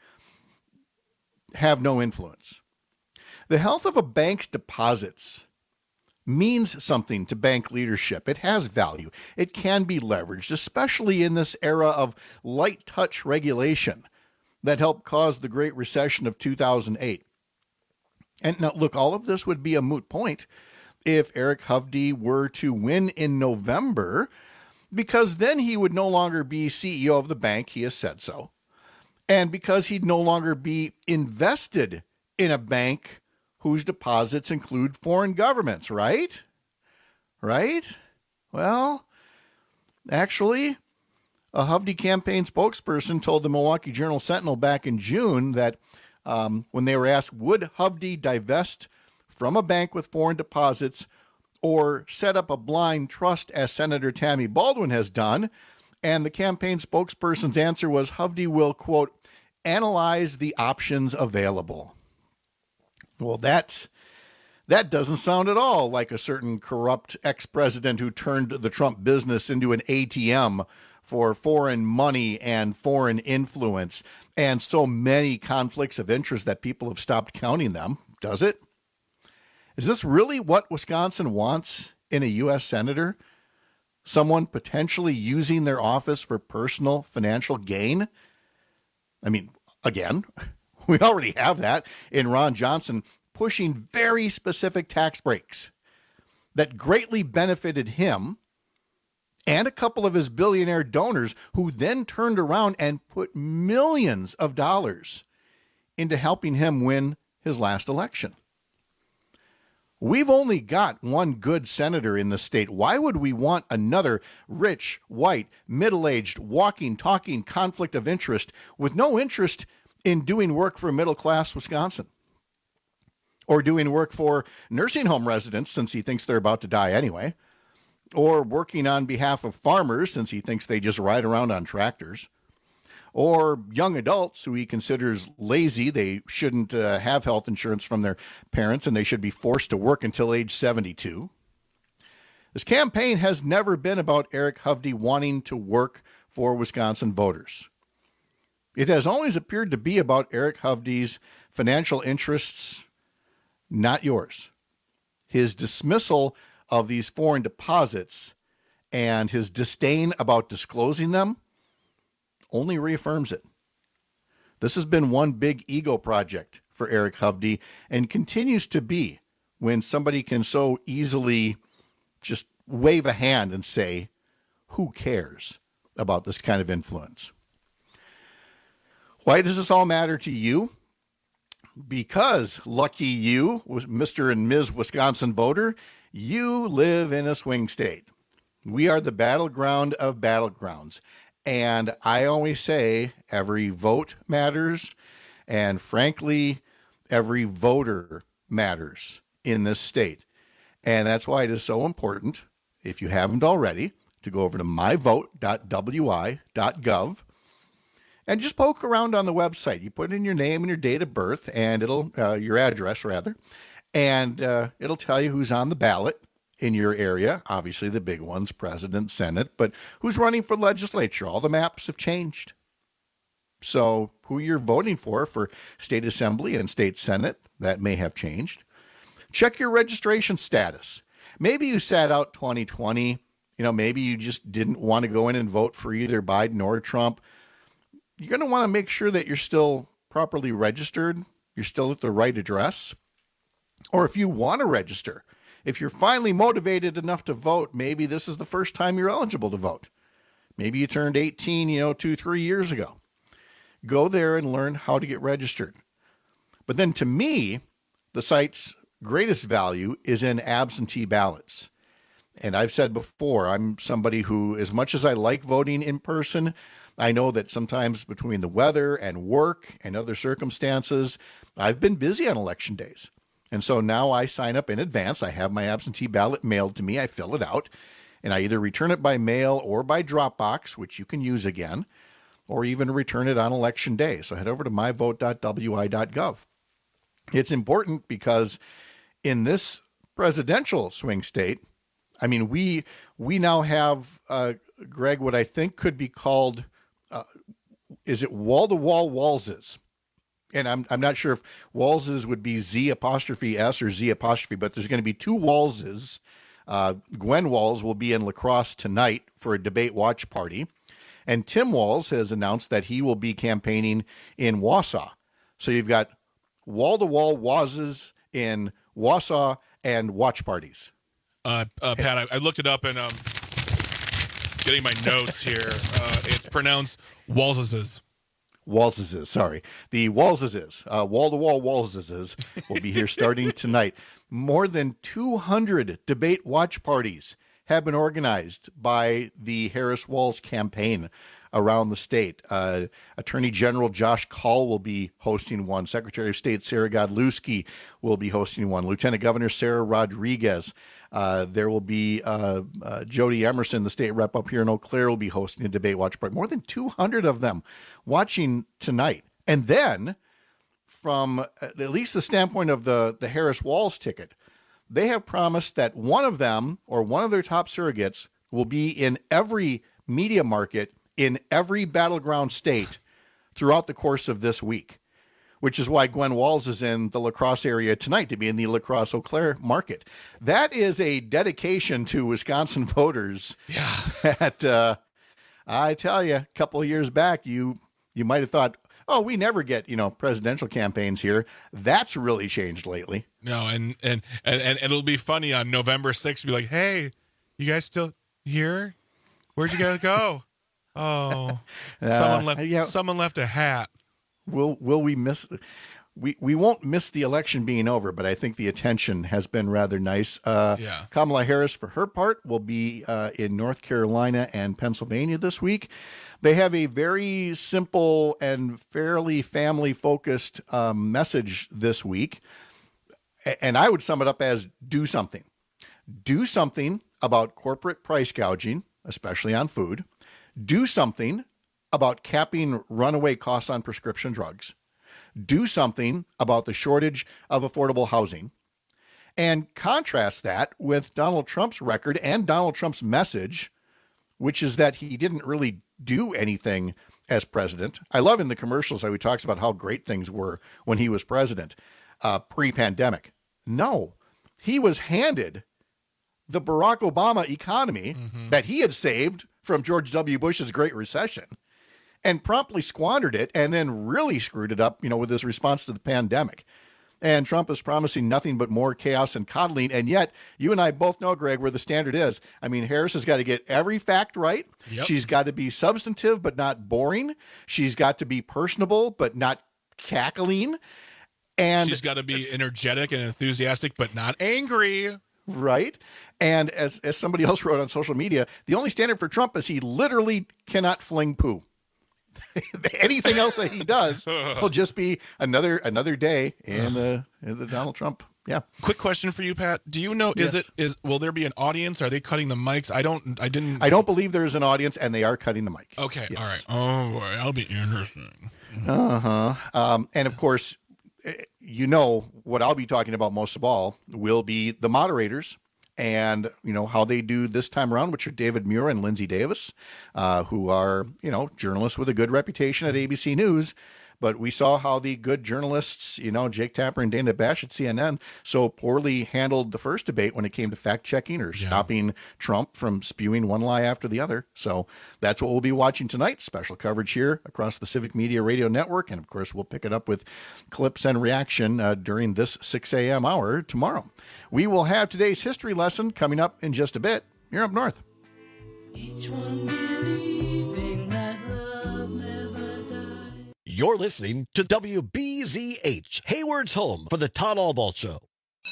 have no influence. The health of a bank's deposits means something to bank leadership. It has value. It can be leveraged, especially in this era of light touch regulation that helped cause the Great Recession of two thousand eight. And now, look, all of this would be a moot point if Eric Hovde were to win in November, because then he would no longer be C E O of the bank. He has said so. And because he'd no longer be invested in a bank whose deposits include foreign governments, right? Right? Well, actually, a Hovde campaign spokesperson told the Milwaukee Journal Sentinel back in June that um, when they were asked, would Hovde divest from a bank with foreign deposits or set up a blind trust as Senator Tammy Baldwin has done, and the campaign spokesperson's answer was Hovde will, quote, analyze the options available. Well, that's, that doesn't sound at all like a certain corrupt ex-president who turned the Trump business into an A T M for foreign money and foreign influence and so many conflicts of interest that people have stopped counting them, does it? Is this really what Wisconsin wants in a U S senator? Someone potentially using their office for personal financial gain? I mean, again, we already have that in Ron Johnson pushing very specific tax breaks that greatly benefited him and a couple of his billionaire donors, who then turned around and put millions of dollars into helping him win his last election. We've only got one good senator in the state. Why would we want another rich, white, middle-aged, walking, talking conflict of interest with no interest in doing work for middle-class Wisconsin? Or doing work for nursing home residents, since he thinks they're about to die anyway? Or working on behalf of farmers, since he thinks they just ride around on tractors? Or young adults who he considers lazy, they shouldn't uh, have health insurance from their parents, and they should be forced to work until age seventy-two. This campaign has never been about Eric Hovde wanting to work for Wisconsin voters. It has always appeared to be about Eric Hovde's financial interests, not yours. His dismissal of these foreign deposits and his disdain about disclosing them only reaffirms it. This has been one big ego project for Eric Hovde and continues to be, when somebody can so easily just wave a hand and say, who cares about this kind of influence? Why does this all matter to you? Because, lucky you, Mister and Miz Wisconsin voter, you live in a swing state. We are the battleground of battlegrounds. And I always say every vote matters, and frankly, every voter matters in this state. And that's why it is so important, if you haven't already, to go over to my vote dot w i dot gov and just poke around on the website. You put in your name and your date of birth, and it'll, uh, your address rather, and uh, it'll tell you who's on the ballot in your area. Obviously the big ones, President, Senate, but who's running for legislature? All the maps have changed. So who you're voting for for state assembly and state senate, that may have changed. Check your registration status. Maybe you sat out twenty twenty. You know, maybe you just didn't want to go in and vote for either Biden or Trump. You're going to want to make sure that you're still properly registered. You're still at the right address. Or if you want to register, if you're finally motivated enough to vote, maybe this is the first time you're eligible to vote. Maybe you turned eighteen, you know, two, three years ago. Go there and learn how to get registered. But then to me, the site's greatest value is in absentee ballots. and I've said before, I'm somebody who, as much as I like voting in person, I know that sometimes between the weather and work and other circumstances, I've been busy on election days. And so now I sign up in advance. I have my absentee ballot mailed to me. I fill it out, and I either return it by mail or by Dropbox, which you can use again, or even return it on election day. So head over to my vote dot w i dot gov. It's important because in this presidential swing state, I mean, we we now have, uh, Greg, what I think could be called, uh, is it wall-to-wall Wallses? And I'm I'm not sure if Wallses would be Z apostrophe S or Z apostrophe, but there's going to be two Wallses. Uh, Gwen Walls will be in La Crosse tonight for a debate watch party. And Tim Walz has announced that he will be campaigning in Wausau. So you've got wall-to-wall Wallses in Wausau and watch parties. Uh, uh, Pat, I, I looked it up and um, getting my notes here. Uh, it's pronounced Walzes. Walzes, sorry. The Walzes, uh, wall-to-wall Walzes will be here starting tonight. More than two hundred debate watch parties have been organized by the Harris Walz campaign around the state. Uh, Attorney General Josh Kaul will be hosting one. Secretary of State Sarah Godlewski will be hosting one. Lieutenant Governor Sarah Rodriguez. Uh, there will be uh, uh, Jody Emerson, the state rep up here in Eau Claire, will be hosting a debate watch party. More than two hundred of them watching tonight. And then, from at least the standpoint of the, the Harris Walz ticket, they have promised that one of them or one of their top surrogates will be in every media market in every battleground state throughout the course of this week, which is why Gwen Walz is in the La Crosse area tonight to be in the La Crosse Eau Claire market. That is a dedication to Wisconsin voters. Yeah. That uh, I tell you, a couple of years back, you you might have thought, oh, we never get, you know, presidential campaigns here. That's really changed lately. No, and and and, and it'll be funny on November sixth. Be like, hey, you guys still here? Where'd you guys go? Oh, uh, someone left. Yeah. Someone left a hat. Will will we miss? We we won't miss the election being over, but I think the attention has been rather nice. Uh, yeah. Kamala Harris, for her part, will be uh, in North Carolina and Pennsylvania this week. They have a very simple and fairly family-focused um, message this week, and I would sum it up as do something. Do something about corporate price gouging, especially on food. Do something about capping runaway costs on prescription drugs. Do something about the shortage of affordable housing. And contrast that with Donald Trump's record and Donald Trump's message, which is that he didn't really do anything as president. I love in the commercials how he talks about how great things were when he was president, uh, pre-pandemic. No, he was handed the Barack Obama economy mm-hmm. that he had saved from George W. Bush's Great Recession and promptly squandered it and then really screwed it up, you know, with his response to the pandemic. And Trump is promising nothing but more chaos and coddling. And yet, you and I both know, Greg, where the standard is. I mean, Harris has got to get every fact right. Yep. She's got to be substantive but not boring. She's got to be personable but not cackling. And she's got to be energetic and enthusiastic but not angry. Right. And as, as somebody else wrote on social media, the only standard for Trump is he literally cannot fling poo. Anything else that he does will just be another another day in, uh, in the Donald Trump. Yeah. Quick question for you, Pat. Do you know, Yes. is it, is, will there be an audience? Are they cutting the mics? I don't, I didn't. I don't believe there's an audience, and they are cutting the mic. Okay. Yes. All right. Oh, boy. That'll be interesting. Uh-huh. Um, and of course, you know, what I'll be talking about most of all will be the moderators and, you know, how they do this time around, which are David Muir and Lindsay Davis, uh, who are, you know, journalists with a good reputation at A B C News. But we saw how the good journalists, you know, Jake Tapper and Dana Bash at C N N, so poorly handled the first debate when it came to fact-checking or yeah. stopping Trump from spewing one lie after the other. So that's what we'll be watching tonight. Special coverage here across the Civic Media Radio Network. And, of course, we'll pick it up with clips and reaction uh, during this six a.m. hour tomorrow. We will have today's history lesson coming up in just a bit. You're up north. Each one believing that love never dies. You're listening to W B Z H, Hayward's home for the Todd Albaugh Show.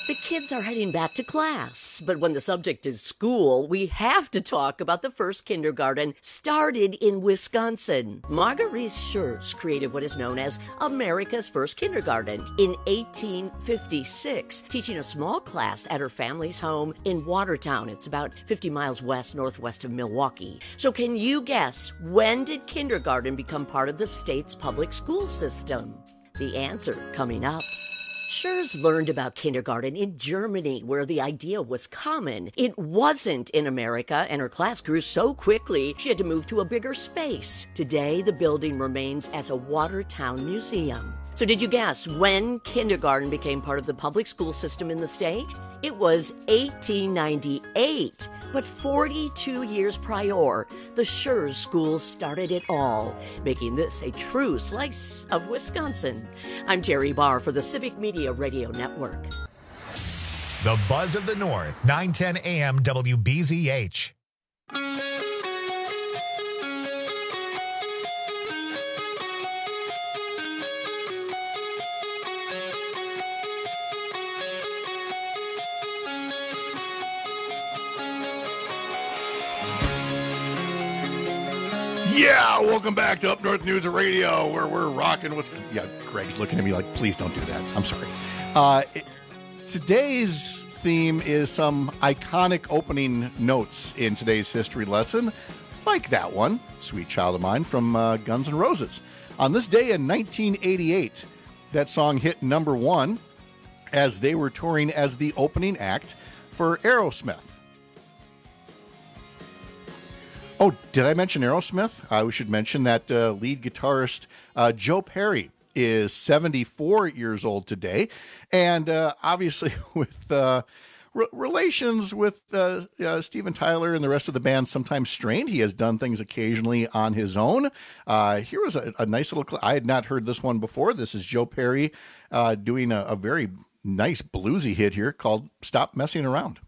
The kids are heading back to class, but when the subject is school, we have to talk about the first kindergarten started in Wisconsin. Marguerite Schurz created what is known as America's first kindergarten in eighteen fifty-six, teaching a small class at her family's home in Watertown. It's about fifty miles west northwest of Milwaukee. So can you guess, when did kindergarten become part of the state's public school system? The answer coming up. Schurz learned about kindergarten in Germany, where the idea was common. It wasn't in America, and her class grew so quickly she had to move to a bigger space. Today, the building remains as a Watertown museum. So did you guess when kindergarten became part of the public school system in the state? It was eighteen ninety-eight. But forty-two years prior, the Schurz School started it all, making this a true slice of Wisconsin. I'm Terry Barr for the Civic Media Radio Network. The Buzz of the North, nine ten A M W B Z H. Yeah, welcome back to Up North News Radio, where we're rocking what's... Yeah, Greg's looking at me like, please don't do that. I'm sorry. Uh, it, today's theme is some iconic opening notes in today's history lesson, like that one, Sweet Child of Mine from uh, Guns N' Roses. On this day in nineteen eighty-eight, that song hit number one as they were touring as the opening act for Aerosmith. Oh, did I mention Aerosmith? Uh, we should mention that uh, lead guitarist uh, Joe Perry is seventy-four years old today. And uh, obviously with uh, re- relations with uh, uh, Steven Tyler and the rest of the band sometimes strained, he has done things occasionally on his own. Uh, here was a, a nice little clip. I had not heard this one before. This is Joe Perry uh, doing a, a very nice bluesy hit here called Stop Messing Around.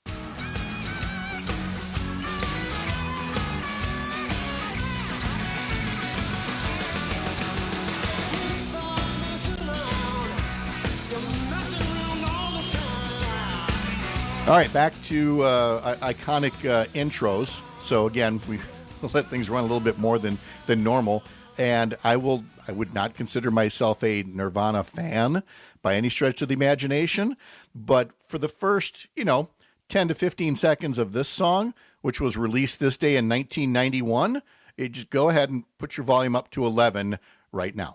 All right, back to uh, iconic uh, intros. So again, we let things run a little bit more than than normal, and I will I would not consider myself a Nirvana fan by any stretch of the imagination, but for the first, you know, ten to fifteen seconds of this song, which was released this day in nineteen ninety-one, it just go ahead and put your volume up to eleven right now.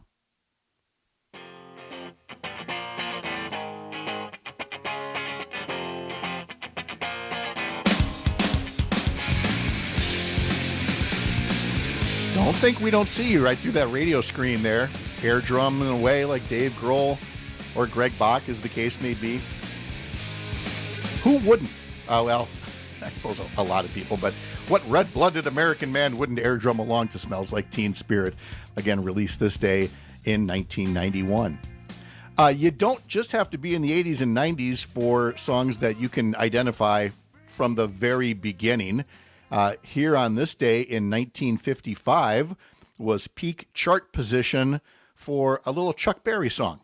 Don't think we don't see you right through that radio screen there. Air drumming away like Dave Grohl or Greg Bach, as the case may be. Who wouldn't? Uh, well, I suppose a, a lot of people, but what red-blooded American man wouldn't air drum along to Smells Like Teen Spirit? Again, released this day in nineteen ninety-one. Uh, you don't just have to be in the eighties and nineties for songs that you can identify from the very beginning. Uh, here on this day in nineteen fifty-five was peak chart position for a little Chuck Berry song.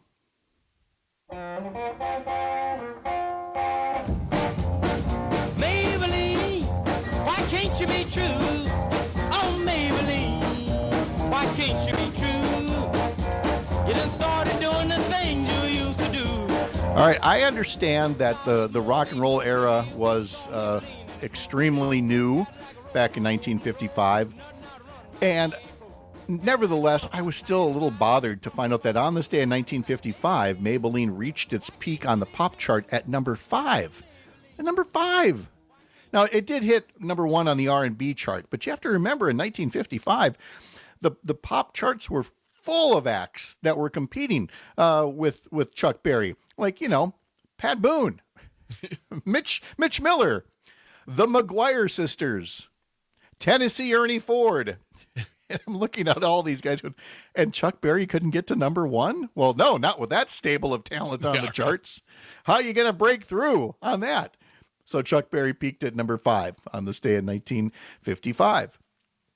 Maybelline, why can't you be true? Oh, Maybelline, why can't you be true? You done started doing the things you used to do. All right, I understand that the, the rock and roll era was uh, extremely new back in nineteen fifty-five, and nevertheless, I was still a little bothered to find out that on this day in nineteen fifty-five, Maybelline reached its peak on the pop chart at number five. At number five. Now, it did hit number one on the R and B chart, but you have to remember in nineteen fifty-five, the, the pop charts were full of acts that were competing uh, with, with Chuck Berry. Like, you know, Pat Boone, Mitch, Mitch Miller, the McGuire Sisters, Tennessee Ernie Ford. And I'm looking at all these guys going, and Chuck Berry couldn't get to number one? Well, no, not with that stable of talent on yeah, the charts. How are you going to break through on that? So Chuck Berry peaked at number five on this day in nineteen fifty-five.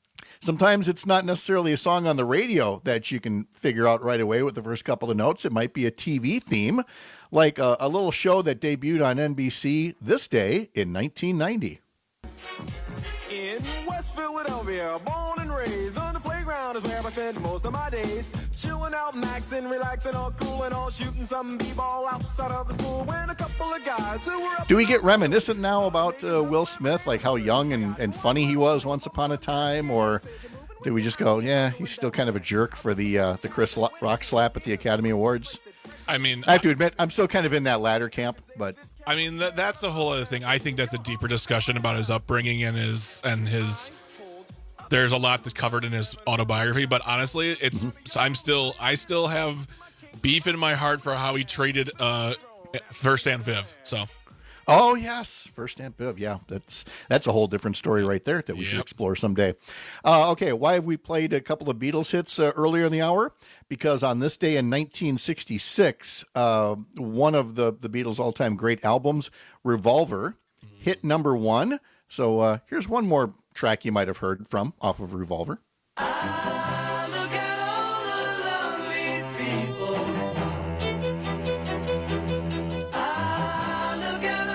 sometimes it's not necessarily a song on the radio that you can figure out right away with the first couple of notes. It might be a T V theme, like a, a little show that debuted on N B C this day in nineteen ninety. In West Philadelphia, born and raised on the playground is where I spend most of my days. Chilling out, maxing, relaxing, all cool and all, shooting some b-ball outside of the school when a couple of guys who were up. Do we get reminiscent now about uh, Will Smith, like how young and, and funny he was once upon a time, or do we just go, yeah, he's still kind of a jerk for the uh, the Chris Rock slap at the Academy Awards? I mean, I have to admit, I'm still kind of in that latter camp, but I mean, that, that's a whole other thing. I think that's a deeper discussion about his upbringing and his and his. There's a lot that's covered in his autobiography, but honestly, it's mm-hmm. I'm still I still have beef in my heart for how he treated uh, First and Viv. So, oh yes, First and Viv, yeah, that's that's a whole different story right there that we yep. should explore someday. Uh, okay, why have we played a couple of Beatles hits uh, earlier in the hour? Because on this day in nineteen sixty-six, uh, one of the the Beatles' all-time great albums, Revolver, mm-hmm. hit number one. So uh, here's one more track you might have heard from off of Revolver. Ah, look at all the lonely people. Ah, look at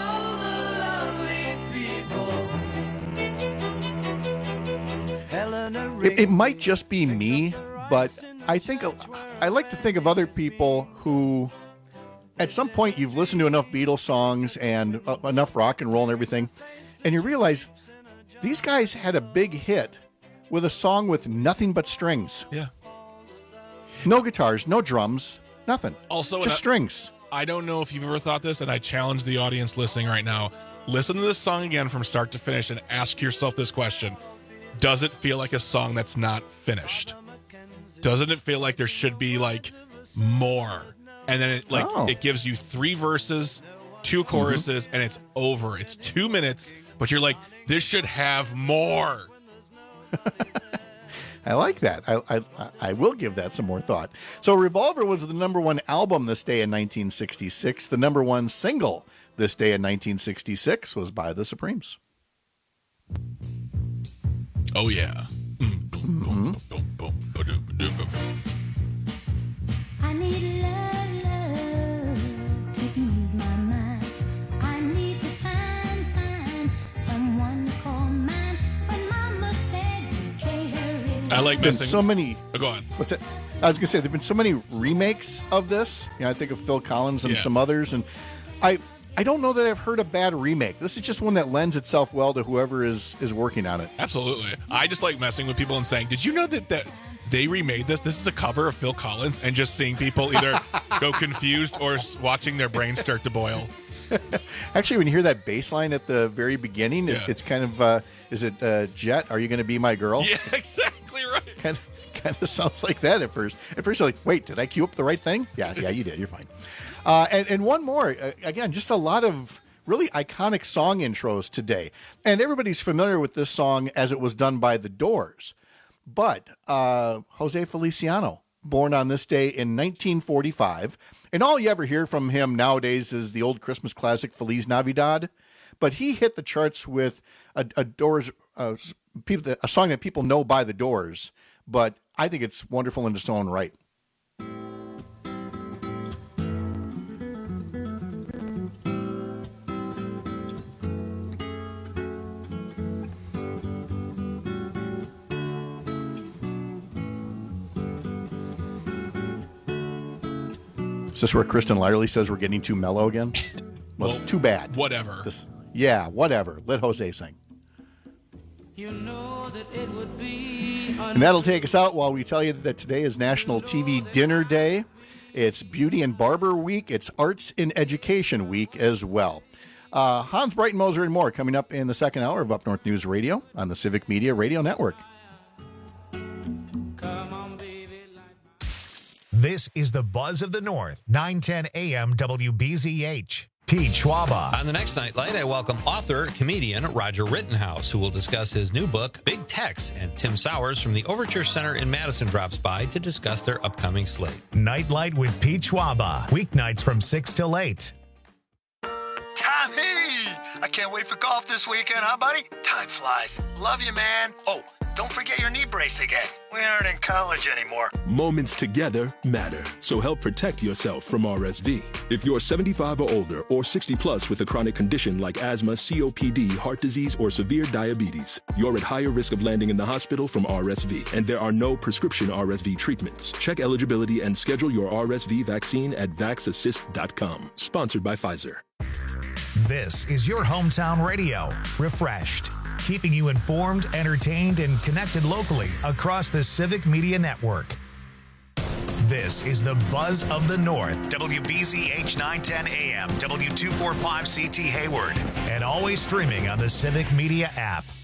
all the lonely people. It, it might just be me, but I think I like to think of other people who, at some point, you've listened to enough Beatles songs and uh, enough rock and roll and everything, and you realize these guys had a big hit with a song with nothing but strings. Yeah. No guitars, no drums, nothing. Also, just strings. I don't know if you've ever thought this, and I challenge the audience listening right now. Listen to this song again from start to finish and ask yourself this question. Does it feel like a song that's not finished? Doesn't it feel like there should be like more? And then it like oh. it gives you three verses, two choruses, mm-hmm. and it's over. It's two minutes, but you're like, this should have more. I like that. I, I I will give that some more thought. So Revolver was the number one album this day in nineteen sixty-six. The number one single this day in nineteen sixty-six was by the Supremes. Oh, yeah. Mm-hmm. I need love, love to ease my mind. I need to find, find someone to call mine. But Mama said you can't hurry. I like missing. So many. Oh, go on. What's it? I was gonna say there've been so many remakes of this. You know, I think of Phil Collins and yeah. some others, and I I don't know that I've heard a bad remake. This is just one that lends itself well to whoever is is working on it. Absolutely. I just like messing with people and saying, "Did you know that that they remade this? This is a cover of Phil Collins," and just seeing people either go confused or watching their brains start to boil. Actually, when you hear that bass line at the very beginning, yeah. it, it's kind of uh, is it uh, Jet? Are you going to be my girl? Yeah, exactly right. Kind of, kind of sounds like that at first. At first, you're like, wait, did I cue up the right thing? Yeah, yeah, you did. You're fine. Uh, and, and one more, uh, again, just a lot of really iconic song intros today. And everybody's familiar with this song as it was done by The Doors. But uh, Jose Feliciano, born on this day in nineteen forty-five. And all you ever hear from him nowadays is the old Christmas classic Feliz Navidad. But he hit the charts with a, a Doors, uh, people, a song that people know by The Doors. But I think it's wonderful in its own right. Is this where Kristen Lyerly says we're getting too mellow again? Well, well too bad. Whatever. This, yeah, whatever. Let Jose sing. You know that it would be and that'll take us out while we tell you that today is National T V Dinner Day. It's Beauty and Barber Week. It's Arts in Education Week as well. Uh, Hans Breitenmoser and more coming up in the second hour of Up North News Radio on the Civic Media Radio Network. This is the Buzz of the North, nine ten A M W B Z H. Pete Schwaba. On the next Nightlight, I welcome author, comedian Roger Rittenhouse, who will discuss his new book, Big Tex, and Tim Sowers from the Overture Center in Madison drops by to discuss their upcoming slate. Nightlight with Pete Schwaba, weeknights from six till eight. Connie, I can't wait for golf this weekend, huh, buddy? Time flies. Love you, man. Oh, don't forget your knee brace again. We aren't in college anymore. Moments together matter, so help protect yourself from R S V. If you're seventy-five or older or sixty plus with a chronic condition like asthma, C O P D, heart disease, or severe diabetes, you're at higher risk of landing in the hospital from R S V, and there are no prescription R S V treatments. Check eligibility and schedule your R S V vaccine at vax assist dot com. Sponsored by Pfizer. This is your hometown radio, refreshed, keeping you informed, entertained, and connected locally across the Civic Media Network. This is the Buzz of the North, W B Z H nine ten A M, W two forty-five C T Hayward, and always streaming on the Civic Media app.